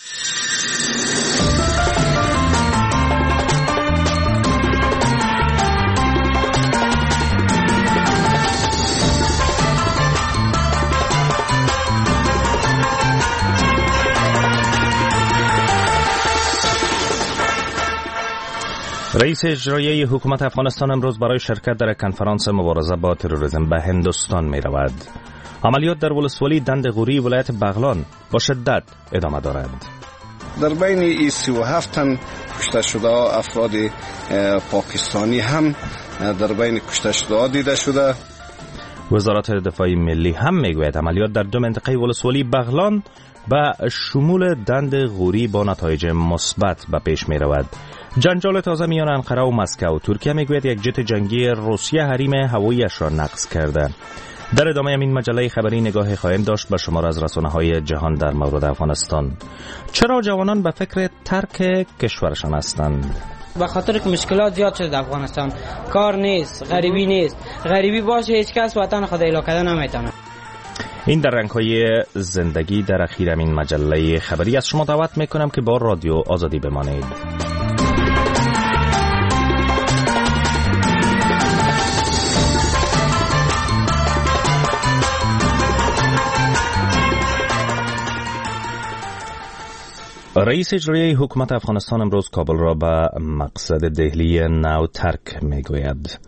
رئیس اجرایی حکومت افغانستان امروز برای شرکت در کنفرانس مبارزه با تروریسم به هندوستان می رود. عملیات در ولسوالی دند غوری ولایت بغلان با شدت ادامه دارد. در بین این سی و هفت تن کشته شده افراد پاکستانی هم در بین کشته شده دیده شده. وزارت دفاع ملی هم میگوید عملیات در دو منطقه ولسوالی بغلان به شمول دند غوری با نتایج مثبت به پیش می رود. جنجال تازه میان انقره و مسکو. ترکیه میگوید یک جت جنگی روسیه حریم هواییش را نقض کرده. در ادامه این مجله خبری نگاه خواهیم داشت به شمار از رسانه‌های جهان در مورد افغانستان. چرا جوانان به فکر ترک کشورشان هستند؟ به خاطر که مشکلات زیاد شده در افغانستان. کار نیست، غریبی نیست. غریبی باشه هیچ کس وطن خود اعلا کردن نمیتونه. این در رنگ‌های زندگی در اخیر این مجله خبری از شما دعوت میکنم که با رادیو آزادی بمانید. رئیس اجرایی حکومت افغانستان امروز کابل را به مقصد دهلی نو ترک میگوید.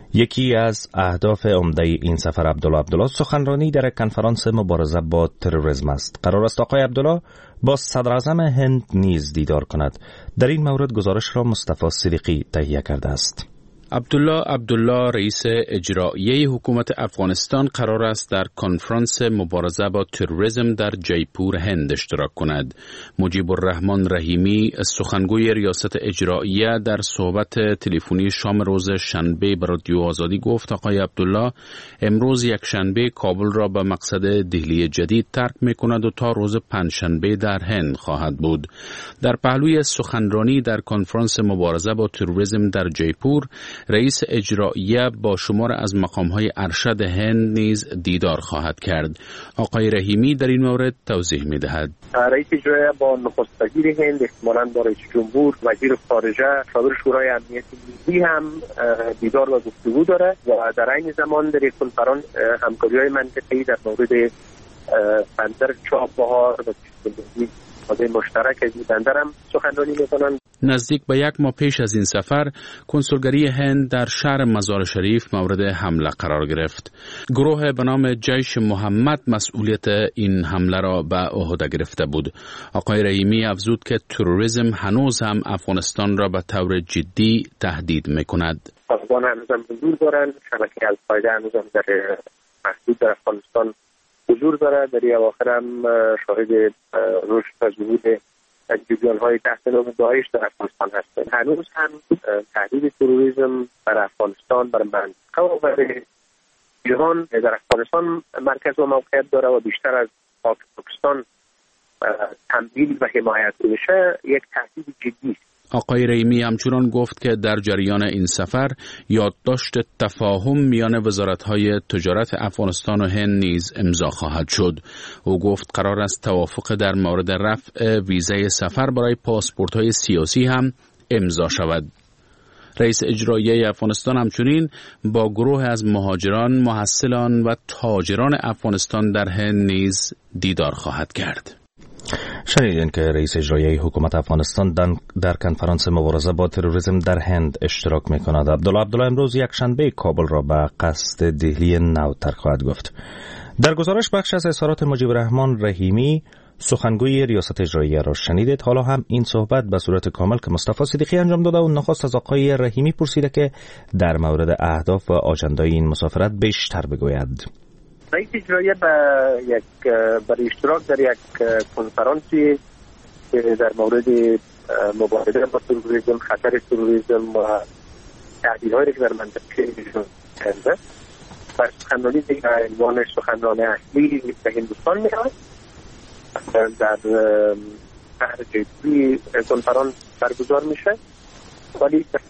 یکی از اهداف عمده این سفر عبدالله عبدالله سخنرانی در کنفرانس مبارزه با تروریسم است. قرار است آقای عبدالله با صدر اعظم هند نیز دیدار کند. در این مورد گزارش را مصطفی صدیقی تهیه کرده است. عبدالله عبدالله رئیس اجراییه حکومت افغانستان قرار است در کنفرانس مبارزه با تروریسم در جیپور هند اشتراک کند. مجیب الرحمن رحیمی سخنگوی ریاست اجراییه در صحبت تلفنی شام روز شنبه به رادیو آزادی گفت آقای عبدالله امروز یک شنبه کابل را به مقصد دهلی جدید ترک می کند و تا روز پنجشنبه در هند خواهد بود. در پهلوی سخنرانی در کنفرانس مبارزه با تروریسم در جیپور رئیس اجراییه با شمار از مقام‌های ارشد هند نیز دیدار خواهد کرد. آقای رحیمی در این مورد توضیح می‌دهد. رئیس اجراییه با نخست وزیر هند احتمالاً با رئیس جمهور، وزیر خارجه، صدر شورای امنیت ملی هم دیدار و گفتگو داره و در این زمان در کنفرانس همکاری‌های منطقه‌ای در مورد بندر چابهار و بازه مشترک از این بندر هم سخنرانی می‌کنند. نزدیک به یک ماه پیش از این سفر کنسولگری هند در شهر مزار شریف مورد حمله قرار گرفت. گروه به نام جیش محمد مسئولیت این حمله را به عهده گرفته بود. آقای رحیمی افزود که تروریسم هنوز هم افغانستان را به طور جدی تهدید می‌کند. افغان هنوز هم حضور دارند، شبکه القاعده هنوز هم در محدود در افغانستان حضور داره. در این اواخر هم شاهد رشد و ظهور جریان‌های تحت نام داعش در افغانستان هستند. هنوز هم تهدید تروریسم بر افغانستان، بر منطقه و بر جهان در افغانستان مرکز و موقعیت داره و بیشتر از پاکستان تمویل و حمایت میشه، یک تهدید جدی است. آقای رحیمی همچنان گفت که در جریان این سفر یادداشت تفاهم میان وزارت‌های تجارت افغانستان و هند نیز امضا خواهد شد. او گفت قرار است توافق در مورد رفع ویزای سفر برای پاسپورت‌های سیاسی هم امضا شود. رئیس اجراییه افغانستان همچنین با گروه از مهاجران، محصلان و تاجران افغانستان در هند نیز دیدار خواهد کرد. شنیدین که رئیس اجرایی حکومت افغانستان در کنفرانس مبارزه با تروریسم در هند اشتراک می‌کند. عبدالله عبدالله امروز یک شنبه کابل را به قصد دهلی نو ترک خواهد گفت. در گزارش بخش از اظهارات مجیب الرحمن رحیمی سخنگوی ریاست اجراییه را شنیدید. حالا هم این صحبت به صورت کامل که مصطفی صدیقی انجام داده و نخست از آقای رحیمی پرسیده که در مورد اهداف و آجندای این مسافرت بیشتر بگوید. رئیس اجراییه به یک برای اشتراک در یک کنفرانسی در مورد مبارزه با تروریسم، خطر تروریسم و تهدیدهایی که در منطقه کرده و سخنرانی در عنوان سخنران اصلی به هندوستان می‌رود. در شهر جیپور کنفرانس برگزار میشه، ولی در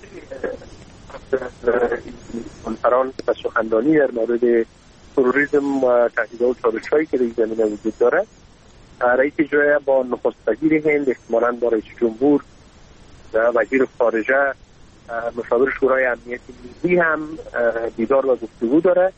کنفرانس و سخنرانی در مورد تروریسم و تهدیدها و چالش‌هایی که در این زمینه وجود داره، رئیس اجراییه با نخست وزیر هند احتمالاً با رئیس جمهور و وزیر خارجه، مشاور شورای امنیت ملی هم دیدار و گفتگو داره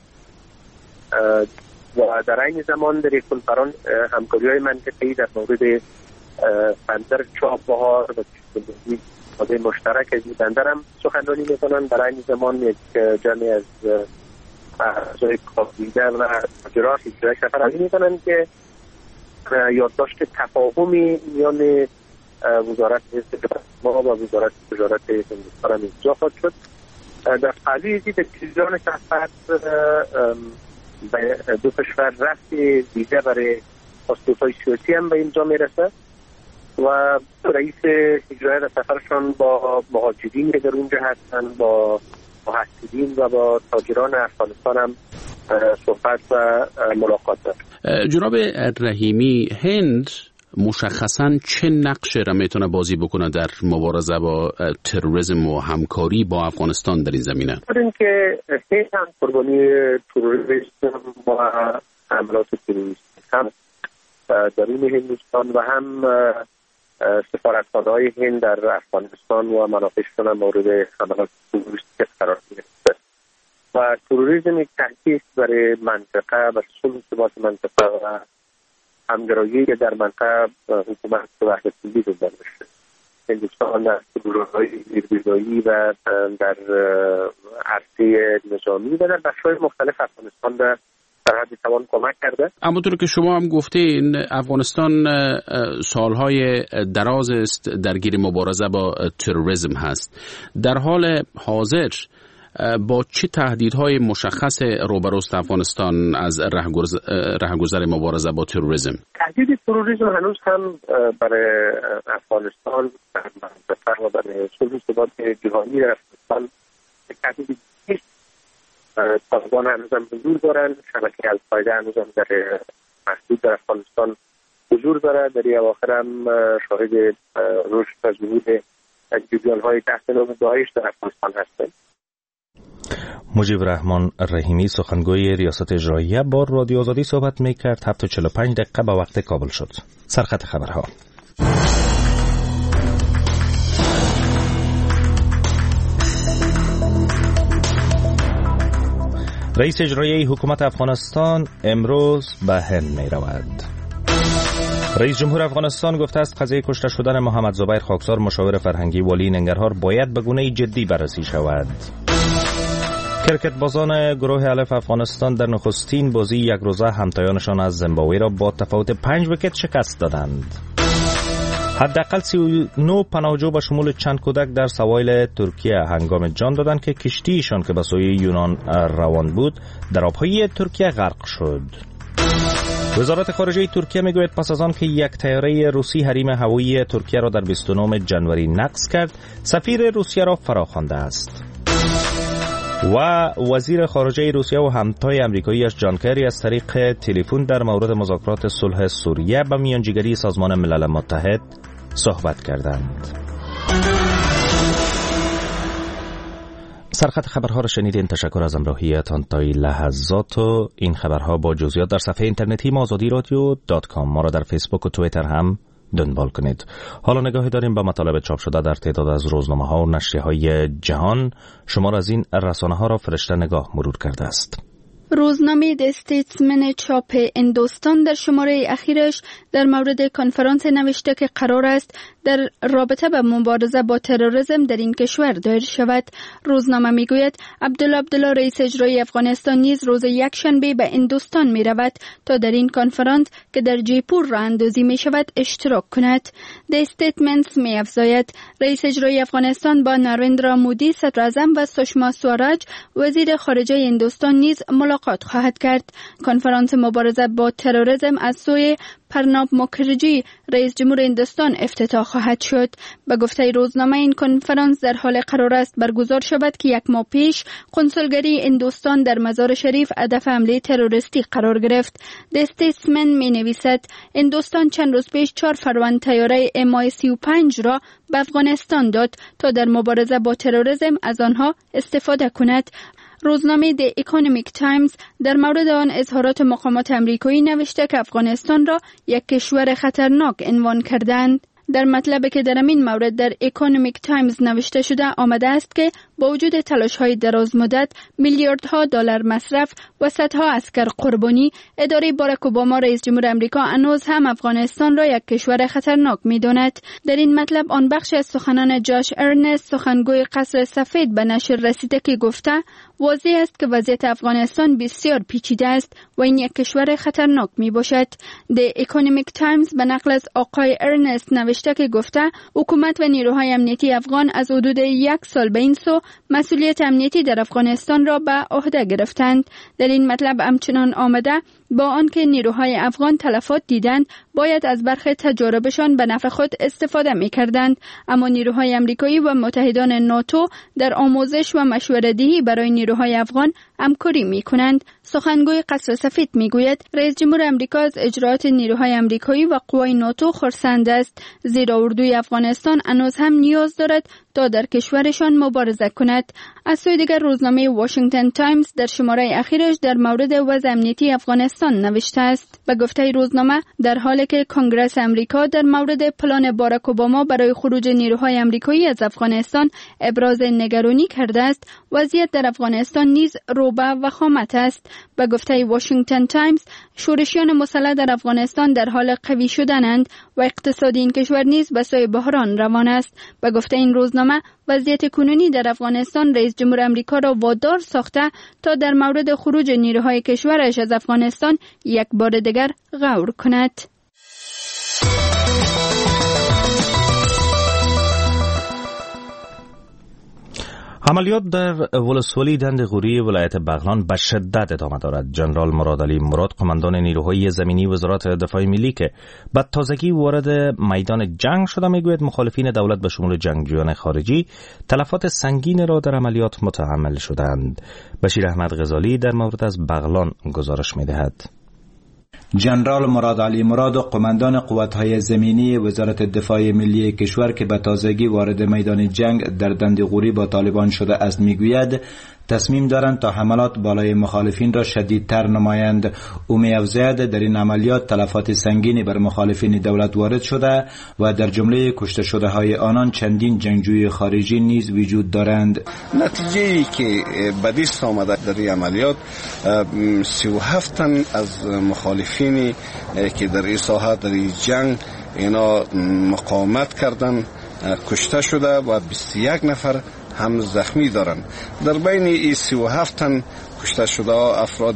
و در این زمان در یک کنفرانس همکاری‌های منطقه‌ای در مورد بندر چابهار و بازه مشترک از این بندر هم سخنرانی می‌کنند. در این زمان یک جمعی از اعضای کابینه و تاجران اجرای سفر می‌کنند که یادداشت تفاهمی میان وزارت ما و وزارت تجارت هندوستان هم امضا خواهد شد. در پهلوی در جریان سفر دو کشور رفت ویزا برای پاسپورت‌های سیاسی هم به امضا میرسه و رئیس اجرایی در سفرشان با مهاجرین که در اونجا هستن، با محصلین و با تاجران افغانستان هم صحبت و ملاقات دارد. جناب رحیمی، هند مشخصاً چه نقشی را میتونه بازی بکنه در مبارزه با تروریسم و همکاری با افغانستان در این زمینه؟ برای که هند هم قربانی تروریسم و حملات تروریستی هم درون هندوستان و هم سفارتخانه‌های هند در افغانستان و مناطقشون هم مورد حملات تروریستی قرار گرفته و تروریسم یک تهدید برای منطقه و صلح و ثبات منطقه و همگرایی که در منطقه حکومت وحدت ملی گذار بشه. هندوستان در گروه‌های زیربنایی و در عرصه نظامی و در بخش‌های مختلف افغانستان در سرحد توان کمک کرده. همونطور که شما هم گفتین افغانستان سالهای دراز است درگیر مبارزه با تروریسم هست. در حال حاضر با چه تهدیدهای مشخص روبروست افغانستان از رهگذر مبارزه با تروریسم؟ تهدید تروریسم هنوز هم برای افغانستان به فرق برای صلح و ثبات جهانی در افغانستان تهدیدی نیست. طالبان هنوز هم حضور دارن، شبکه القاعده هنوز هم در محدود در افغانستان حضور داره. در این اواخر هم شاهد رشد و ظهور جریان‌های تحت نام داعش در افغانستان هستند. مجیب رحمان رحیمی سخنگوی ریاست اجراییه با رادیو آزادی صحبت میکرد. هفت و چهل و پنج دقیقه به وقت کابل شد. سرخط خبرها. رئیس اجرایی حکومت افغانستان امروز به هند می رود. رئیس جمهور افغانستان گفته است قضیه کشته شدن محمد زبیر خاکسار مشاور فرهنگی ولی ننگرهار باید به گونه جدی بررسی شود. کرکت بازان گروه الف افغانستان در نخستین بازی یک روزه همتایانشان از زیمبابوه را با تفاوت پنج ویکت شکست دادند. حداقل سی و نه پناهجو به شمول چند کودک در سواحل ترکیه هنگام جان دادند که کشتیشان که به سوی یونان روان بود در آبهای ترکیه غرق شد. وزارت خارجه ترکیه میگوید پس از آن که یک طیاره روسی حریم هوایی ترکیه را در بیست و نهم ژانویه نقض کرد، سفیر روسیه را فراخوانده است. و وزیر خارجه روسیه و همتای امریکاییش جان کری از طریق تلفن در مورد مذاکرات صلح سوریه به میانجیگری سازمان ملل متحد صحبت کردند. سرخط خبرها را شنیدین. تشکر از همراهیتان تا این لحظات و این خبرها با جزئیات در صفحه اینترنتی ما آزادی رادیو دات کام. ما را در فیسبوک و توییتر هم دنبال کنید. حالا نگاهی داریم به مطالب چاپ شده در تعداد از روزنامه ها و نشریه های جهان. شما از این رسانه ها را فرشته نگاه مرور کرده است. روزنامه د استیتسمن چاپ هندوستان در شماره اخیرش در مورد کنفرانس نوشته که قرار است در رابطه با مبارزه با تروریسم در این کشور دایر شود. روزنامه میگوید عبدالله عبدالله رئیس اجرایی افغانستان نیز روز یکشنبه به هندوستان می رود تا در این کنفرانس که در جیپور راه اندازی می شود اشتراک کند. د استیتمنت می افزاید رئیس اجرایی افغانستان با نریندرا مودی صدر اعظم و سشما سوراج وزیر خارجه هندوستان نیز ملاقات خواهد کرد. کنفرانس مبارزه با تروریسم از سوی پرناب مکرجی رئیس جمهور هندوستان افتتاح خواهد شد. به گفته روزنامه این کنفرانس در حال قرار است برگزار شود که یک ماه پیش کنسولگری هندوستان در مزار شریف هدف حمله تروریستی قرار گرفت. د استیتسمن می نویسد هندوستان چند روز پیش چهار فروند طیاره ام آی سی و پنج را به افغانستان داد تا در مبارزه با تروریسم از آنها استفاده کند. روزنامه د اکونومیک تایمز در مورد آن اظهارات مقامات امریکایی نوشته که افغانستان را یک کشور خطرناک عنوان کردند. در مطلبی که در این مورد در اکونومیک تایمز نوشته شده آمده است که با وجود تلاش‌های دراز مدت، میلیاردها دلار مصرف و صدها عسکر قربانی، اداره باراک اوباما رئیس جمهور آمریکا هنوز هم افغانستان را یک کشور خطرناک می‌داند. در این مطلب آن بخش از سخنان جاش ارنست سخنگوی قصر سفید به نشر رسیده که گفته واضح است که وضعیت افغانستان بسیار پیچیده است و این یک کشور خطرناک می باشد. د اکونومیک تایمز به نقل از آقای ارنست نوشته که گفته حکومت و نیروهای امنیتی افغان از حدود یک سال به این سو مسئولیت امنیتی در افغانستان را به عهده گرفتند. در این مطلب همچنان آمده با آنکه نیروهای افغان تلفات دیدند باید از برخی تجاربشان به نفع خود استفاده می کردند، اما نیروهای امریکایی و متحدان ناتو در آموزش و مشوره‌دهی برای نیروهای افغان همکاری می کنند. سخنگوی قصر سفید می گوید رئیس جمهور امریکا از اجرات نیروهای امریکایی و قوای ناتو خرسند است، زیرا اردوی افغانستان هنوز هم نیاز دارد تا در کشورشان مبارزه کند. از سوی دیگر روزنامه واشنگتن تایمز در شماره اخیرش در مورد وضع امنیتی افغانستان نوشته است. به گفته روزنامه در حال حالی که کنگره امریکا در مورد پلان باراک اوباما برای خروج نیروهای آمریکایی از افغانستان ابراز نگرانی کرده است، وضعیت در افغانستان نیز روبه و خامت است. به گفته واشنگتن تایمز، شورشیان مسلح در افغانستان در حال قوی شدنند و اقتصاد این کشور نیز به سوی بحران روان است. به گفته این روزنامه، وضعیت کنونی در افغانستان رئیس جمهور آمریکا را وادار ساخته تا در مورد خروج نیروهای کشورش از افغانستان یک بار دیگر غور کند. عملیات در ولسوالی دند غوری ولایت بغلان به شدت ادامه دارد. جنرال مرادعلی مراد، قماندان نیروهای زمینی وزارت دفاع ملی که به تازگی وارد میدان جنگ شده، میگوید مخالفین دولت به شمول جنگجویان خارجی تلفات سنگین را در عملیات متحمل شدند. بشیر احمد غزالی در مورد از بغلان گزارش می‌دهد. جنرال مرادعلی مراد، قماندان قوت‌های زمینی وزارت دفاع ملی کشور که به تازگی وارد میدان جنگ در دند غوری با طالبان شده است، میگوید تصمیم دارند تا حملات بالای مخالفین را شدیدتر نمایند. او می‌افزاید در این عملیات تلفات سنگینی بر مخالفین دولت وارد شده و در جمله کشته شده های آنان چندین جنگجوی خارجی نیز وجود دارند. نتیجه‌ای که به دست آمده در این عملیات، سی و هفت تن از مخالفینی که در این ساحه در این جنگ اینا مقاومت کردند کشته شده و بیست و یک نفر هم زخمی دارند. در بین این سی و هفت تن کشته شده افراد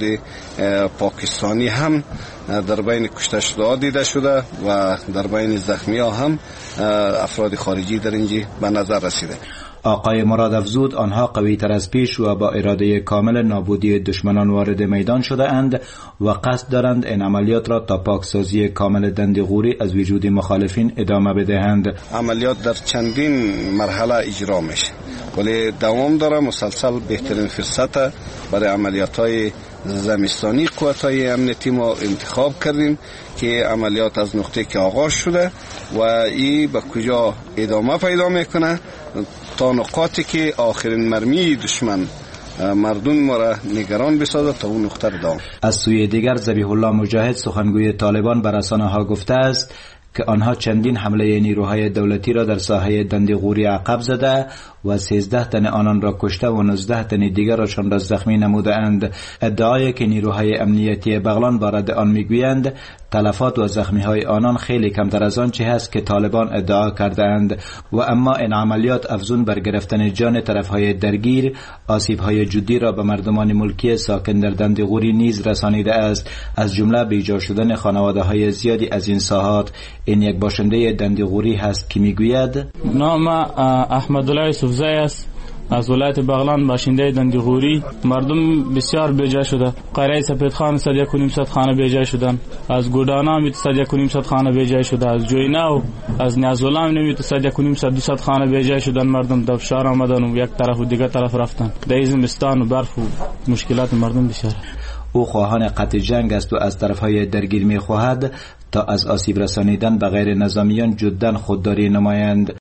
پاکستانی هم در بین کشته شده دیده شده و در بین زخمی ها هم افراد خارجی در اینجا به نظر رسیده. آقای مراد افزود آنها قوی تر از پیش و با اراده کامل نابودی دشمنان وارد میدان شده اند و قصد دارند این عملیات را تا پاکسازی کامل دند غوری از وجود مخالفین ادامه بدهند. عملیات در چندین مرحله اجرا میشه ولی دوام داره. مسلسل بهترین فرصت برای عملیات های زمستانی قوت‌های امنیتی ما انتخاب کردیم که عملیات از نقطه که آغاز شده و این به کجا ادامه پیدا میکنه تا نقاطی که آخرین مرمی دشمن مردم ما را نگران بسازد تا اون نقطه دام. از سوی دیگر ذبیح الله مجاهد، سخنگوی طالبان، به رسانه‌ها گفته است که آنها چندین حمله نیروهای دولتی را در ساحه دند غوری عقب زده و سیزده تن آنان را کشته و نوزده تن دیگر راشان را زخمی نموده اند. ادعای که نیروهای امنیتی بغلان بارد آن میگویند تلفات و زخمی های آنان خیلی کمتر از آن چه هست که طالبان ادعا کرده اند و اما این عملیات افزون بر گرفتن جان طرف های درگیر آسیب های جدی را به مردمان ملکی ساکن در دند غوری نیز رسانیده است، از جمله بیجا شدن خانواده های زیادی از این ساحات. این یک باشنده دند غوری هست که میگوید نام احمدالله یوسفزی است، از ولایت بغلان، باشنده دند غوری. مردم بسیار بیجا شده. قریه سپیدخان صد یک و نیم صد خانه بیجا شدن، از گودانا می صد یک و نیم صد خانه بیجا شده، از جوینا و از نیازولا می صد یک و نیم صد دو صد خانه بیجا شدن. مردم دفشار آمدن و یک طرف و دیگر طرف رفتن. در زمستان و برف و مشکلات مردم بسیار. او خواهان قطع جنگ است و از طرفهای درگیر می خواهد تا از آسیب رسانیدن به غیر نظامیان جدا خودداری نمایند.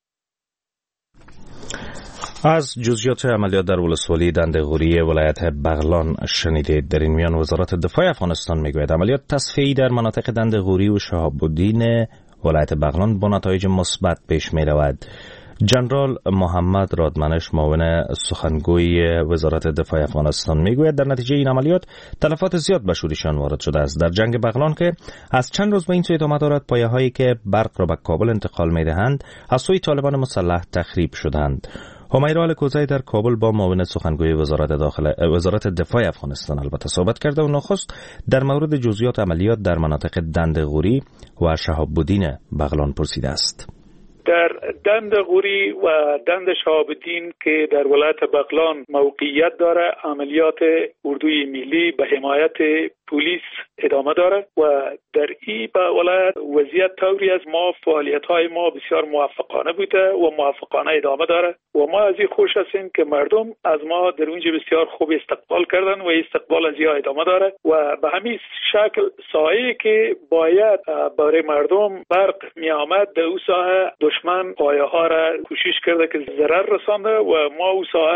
از جزئیات عملیات در ولسوالی دند غوری ولایت بغلان شنیدید. در این میان وزارت دفاع افغانستان میگوید عملیات تصفیه‌ای در مناطق دند غوری و شهاب الدین ولایت بغلان با نتایج مثبت پیش می رود. جنرال محمد رادمنش، معاون سخنگوی وزارت دفاع افغانستان، میگوید در نتیجه این عملیات تلفات زیاد به شورشیان وارد شده است. در جنگ بغلان که از چند روز به این سو ادامه دارد، پایه هایی که برق را به کابل انتقال میدهند از سوی طالبان مسلح تخریب شدند. همیرا الکوزی در کابل با معاون سخنگوی وزارت داخل وزارت دفاع افغانستان البته صحبت کرده و نخست در مورد جزئیات عملیات در مناطق دند غوری و شهاب الدین بغلان پرسیده است. در دند غوری و دند شهاب الدین که در ولایت بغلان موقعیت داره، عملیات اردوی ملی به حمایت پلیس ادامه داره و در این ولایت وضعیت طوری از ما فعالیت های ما بسیار موفقانه بوده و موفقانه ادامه داره و ما از این خوش هستیم که مردم از ما در اونجا بسیار خوب استقبال کردن و استقبال از این ادامه داره و به همین شکل سایه که باید برای مردم برق می آمد در او ساحه دشمن پایه ها را کوشش کرده که ضرر رسانده و ما او ساحه هم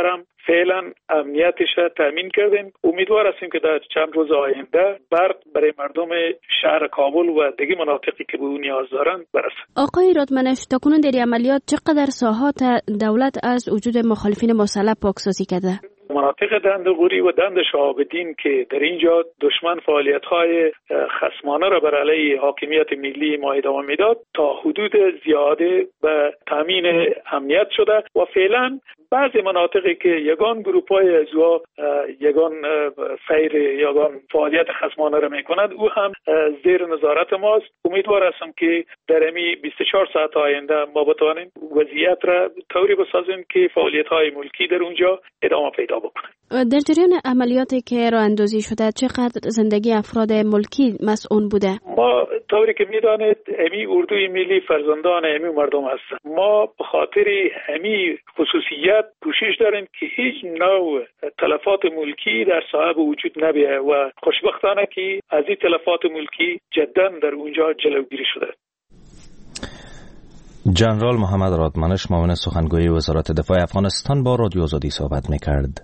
فعلا امنیتش را تامین کردیم. امیدوار هستیم که در چند روز آینده برق برای مردم شهر کابل و دیگه مناطقی که به اون نیاز دارند برسه. آقای رادمنش، تاکنون در عملیات چقدر ساحات دولت از وجود مخالفین مسلح پاکسازی کرده؟ مناطق دند غوری و دند شهاب‌الدین که در اینجا دشمن فعالیت‌های خصمانه را بر علیه حاکمیت ملی ما ادامه میداد تا حدود زیاده به تامین امنیت شده و فعلا بعضی مناطقی که یگان گروپ‌های ازوا یگان سیر یگان فعالیت خصمانه را می‌کند او هم زیر نظارت ماست. امیدوار هستم که در امی بیست و چهار ساعت آینده ما بتوانیم وضعیت را طوری بسازیم که فعالیت‌های ملکی در اونجا ادامه پیدا بکنه. در جریان عملیاتی که راه اندازی شده چقدر زندگی افراد ملکی مسئول بوده؟ ما طوری که میدانید امی اردوی ملی فرزندان امی مردم هستند. ما به خاطر امی خصوصیت کوشش داریم که هیچ نوع تلفات ملکی در صاحب وجود نبیه و خوشبختانه که از این تلفات ملکی جدا در اونجا جلوگیری شده. جنرال محمد رادمنش، معاون سخنگوی وزارت دفاع افغانستان، با رادیو آزادی صحبت می‌کرد.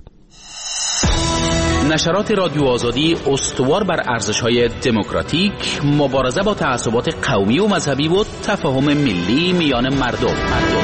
نشرات رادیو آزادی استوار بر ارزش‌های دموکراتیک، مبارزه با تعصبات قومی و مذهبی و تفاهم ملی میان مردم.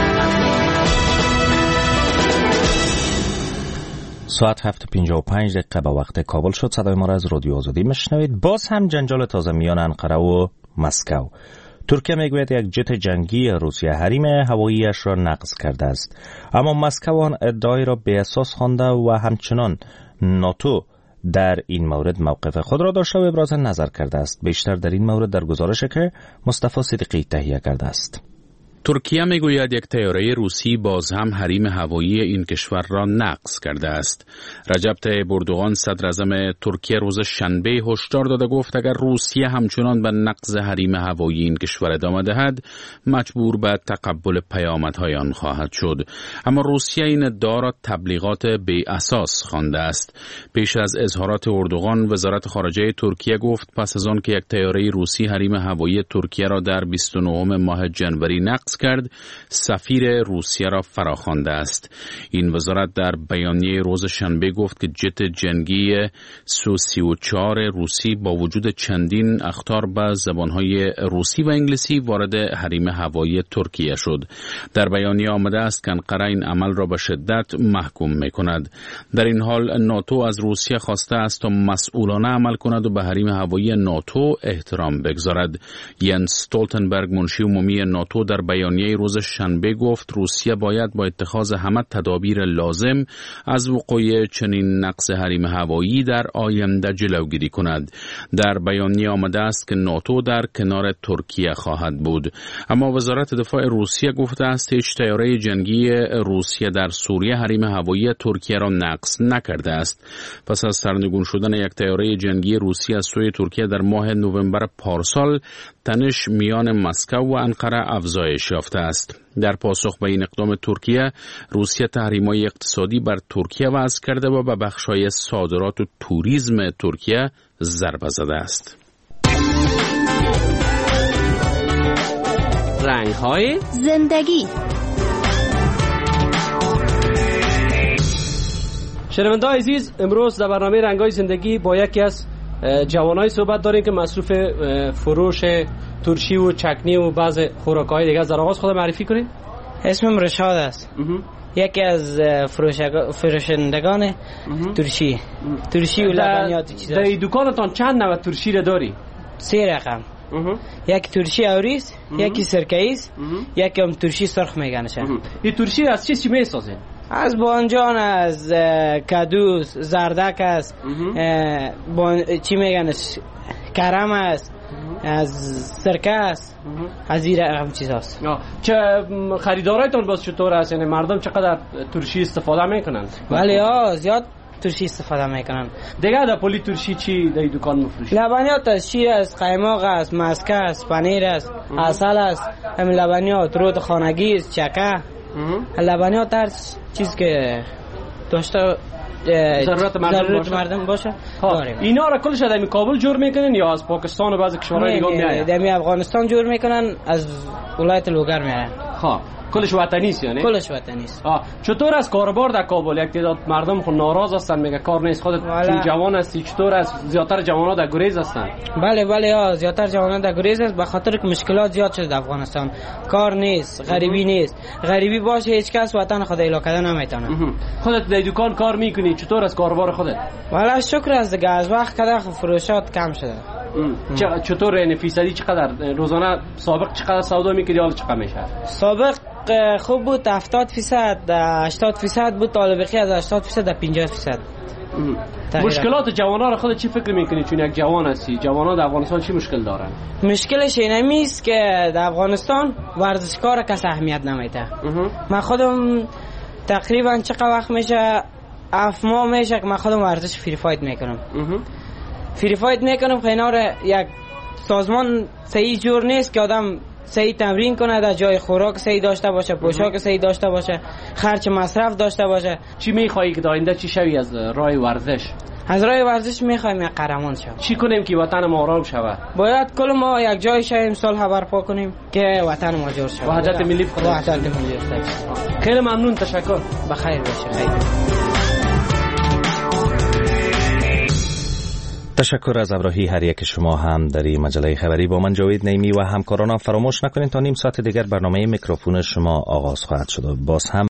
ساعت هفت و پنجاه و پنج دقیقه به وقت کابل شد. صدای ما را از رادیو آزادی میشنوید. باز هم جنجال تازه میان انقره و مسکو. ترکیه میگوید یک جت جنگی روسیه حریم هواییش را نقض کرده است، اما مسکو آن ادعای را بی اساس خوانده و همچنان ناتو در این مورد موقف خود را داشته و ابراز نظر کرده است. بیشتر در این مورد در گزارشی که مصطفی صدیقی تهیه کرده است. ترکیه میگوید یک طیاره روسی باز هم حریم هوایی این کشور را نقض کرده است. رجب طیب اردوغان صدر اعظم ترکیه روز شنبه هشدار داده گفت اگر روسیه همچنان به نقض حریم هوایی این کشور ادامه دهد مجبور به تقبل پیامدهای آن خواهد شد. اما روسیه این ادعا را تبلیغات بی اساس خوانده است. پیش از اظهارات اردوغان وزارت خارجه ترکیه گفت پس از آن که یک طیاره روسی حریم هوایی ترکیه را در بیست و نهم ماه جنوری نقض کرد، سفیر روسیه را فراخوانده است. این وزارت در بیانیه روز شنبه گفت که جت جنگی سو سی و چهار روسی با وجود چندین اخطار به زبانهای روسی و انگلیسی وارد حریم هوایی ترکیه شد. در بیانیه آمده است که انقره این عمل را به شدت محکوم می‌کند. در این حال ناتو از روسیه خواسته است تا مسئولانه عمل کند و به حریم هوایی ناتو احترام بگذارد. ینس استولتنبرگ، منشی عمومی ناتو، در بیانیه روز شنبه گفت روسیه باید با اتخاذ همه تدابیر لازم از وقوع چنین نقض حریم هوایی در آینده جلوگیری کند. در بیانیه آمده است که ناتو در کنار ترکیه خواهد بود. اما وزارت دفاع روسیه گفته است هیچ طیاره جنگی روسیه در سوریه حریم هوایی ترکیه را نقض نکرده است. پس از سرنگون شدن یک طیاره جنگی روسیه از سوی ترکیه در ماه نوامبر پارسال، تنش میان مسکو و انقره افزایش یافته است. در پاسخ به این اقدام ترکیه، روسیه تحریم‌های اقتصادی بر ترکیه وضع کرده و به بخش‌های صادرات و توریسم ترکیه ضربه زده است. رنگ‌های زندگی. شنونده‌های عزیز، امروز در برنامه رنگ‌های زندگی با یکی از جوانای صحبت داریم که مصروف فروش ترشی و چکنی و بعض خوراک‌های دیگه. از آغاز خود معرفی کنید. اسمم رشاد است. یکی از فروشندگان ترشی ترشی و لبنیات چیزا. در دکانتان چند نوع ترشی را داری؟ سه رقم. یکی ترشی اوریس، یکی سرکه‌ایست، یکی هم ترشی سرخ میگنشه. این ترشی از چی چی میسازه؟ از بانجان، از کدوس، زردک است، بان... چی میگنش کرم است، از سرکه است، از این رقم چیز هست. چه خریدارایتون باز چطور است؟ یعنی مردم چقدر ترشی استفاده میکنند؟ ولی ها زیاد ترشی استفاده میکنن. دیگه در پولی ترشی چی در دکان مفروشی؟ لبنیات است، شیر است، قیماق است، مسکه است، پنیر است، عسل است، همین لبنیات، رود خانگی است، چکه، لبنیات، هر چیز که داشته ضرورت مردم باشه, مردم باشه داریم. اینا را کلش در کابل جور میکنن یا از پاکستان و بعضی کشورهای دیگه میآید؟ در افغانستان جور میکنن، از ولایت لوگر میآید. خب کلش وطنی است یعنی کلش وطنی است. آه چطور از کاربار در کابل؟ یک تعداد مردم خود ناراض هستن، میگه کار نیست. خودت چون جوان هستی چطور از زیاتر جوانا در گریز هستن؟ بله بله ها زیاتر جوانا در گریز است به خاطر که مشکلات زیاد شده در افغانستان. کار نیست، غریبی نیست. غریبی باشه هیچ کس وطن خود اعلا کردن نمیتونه. خودت در دکان کار میکنی، چطور از کاربار خودت؟ والا شکر است دیگه، از وقت کده فروشات کم شده. چطور یعنی فیصدی چقدر روزانه؟ سابق چقدر سودا میکردی حالا چقدر میشه؟ سابق خوب بود هفتاد فیصد هشتاد فیصد بود، طالبقی از هشتاد فیصد تا پنجاه فیصد. مشکلات جوانان را خودت چی فکر میکنی چون یک جوان هستی؟ جوانان در افغانستان چی مشکل دارن؟ مشکلش اینمی است که در افغانستان ورزشکار کس اهمیت نمیده. من خودم تقریبا چقدر وقت میشه هفت ماه میشه که من خودم ورزش فری فایت میکنم. فری فایت میکنم که اینا را یک سازمان صحیح جور نیست که آدم صحیح تمرین کنه، در جای خوراک صحیح داشته باشه، پوشاک صحیح داشته باشه، خرج مصرف داشته باشه. چی میخوایی که آینده چی شوی از راه ورزش؟ از راه ورزش میخوایم یک قهرمان شویم. چی کنیم که وطن ما آرام شود؟ باید کل ما یک جای شویم صلح برپا کنیم که وطن ما جور شود. وحدت ملی خدا. وحدت ملی خدا. خیلی ممنون، تشکر. بخیر باشه. خیلی تشکر از همراهی هر یک شما هم در این مجله خبری. با من جاوید نیمی و همکارانم فراموش نکنید تا نیم ساعت دیگر برنامه میکروفون شما آغاز خواهد شد. باز هم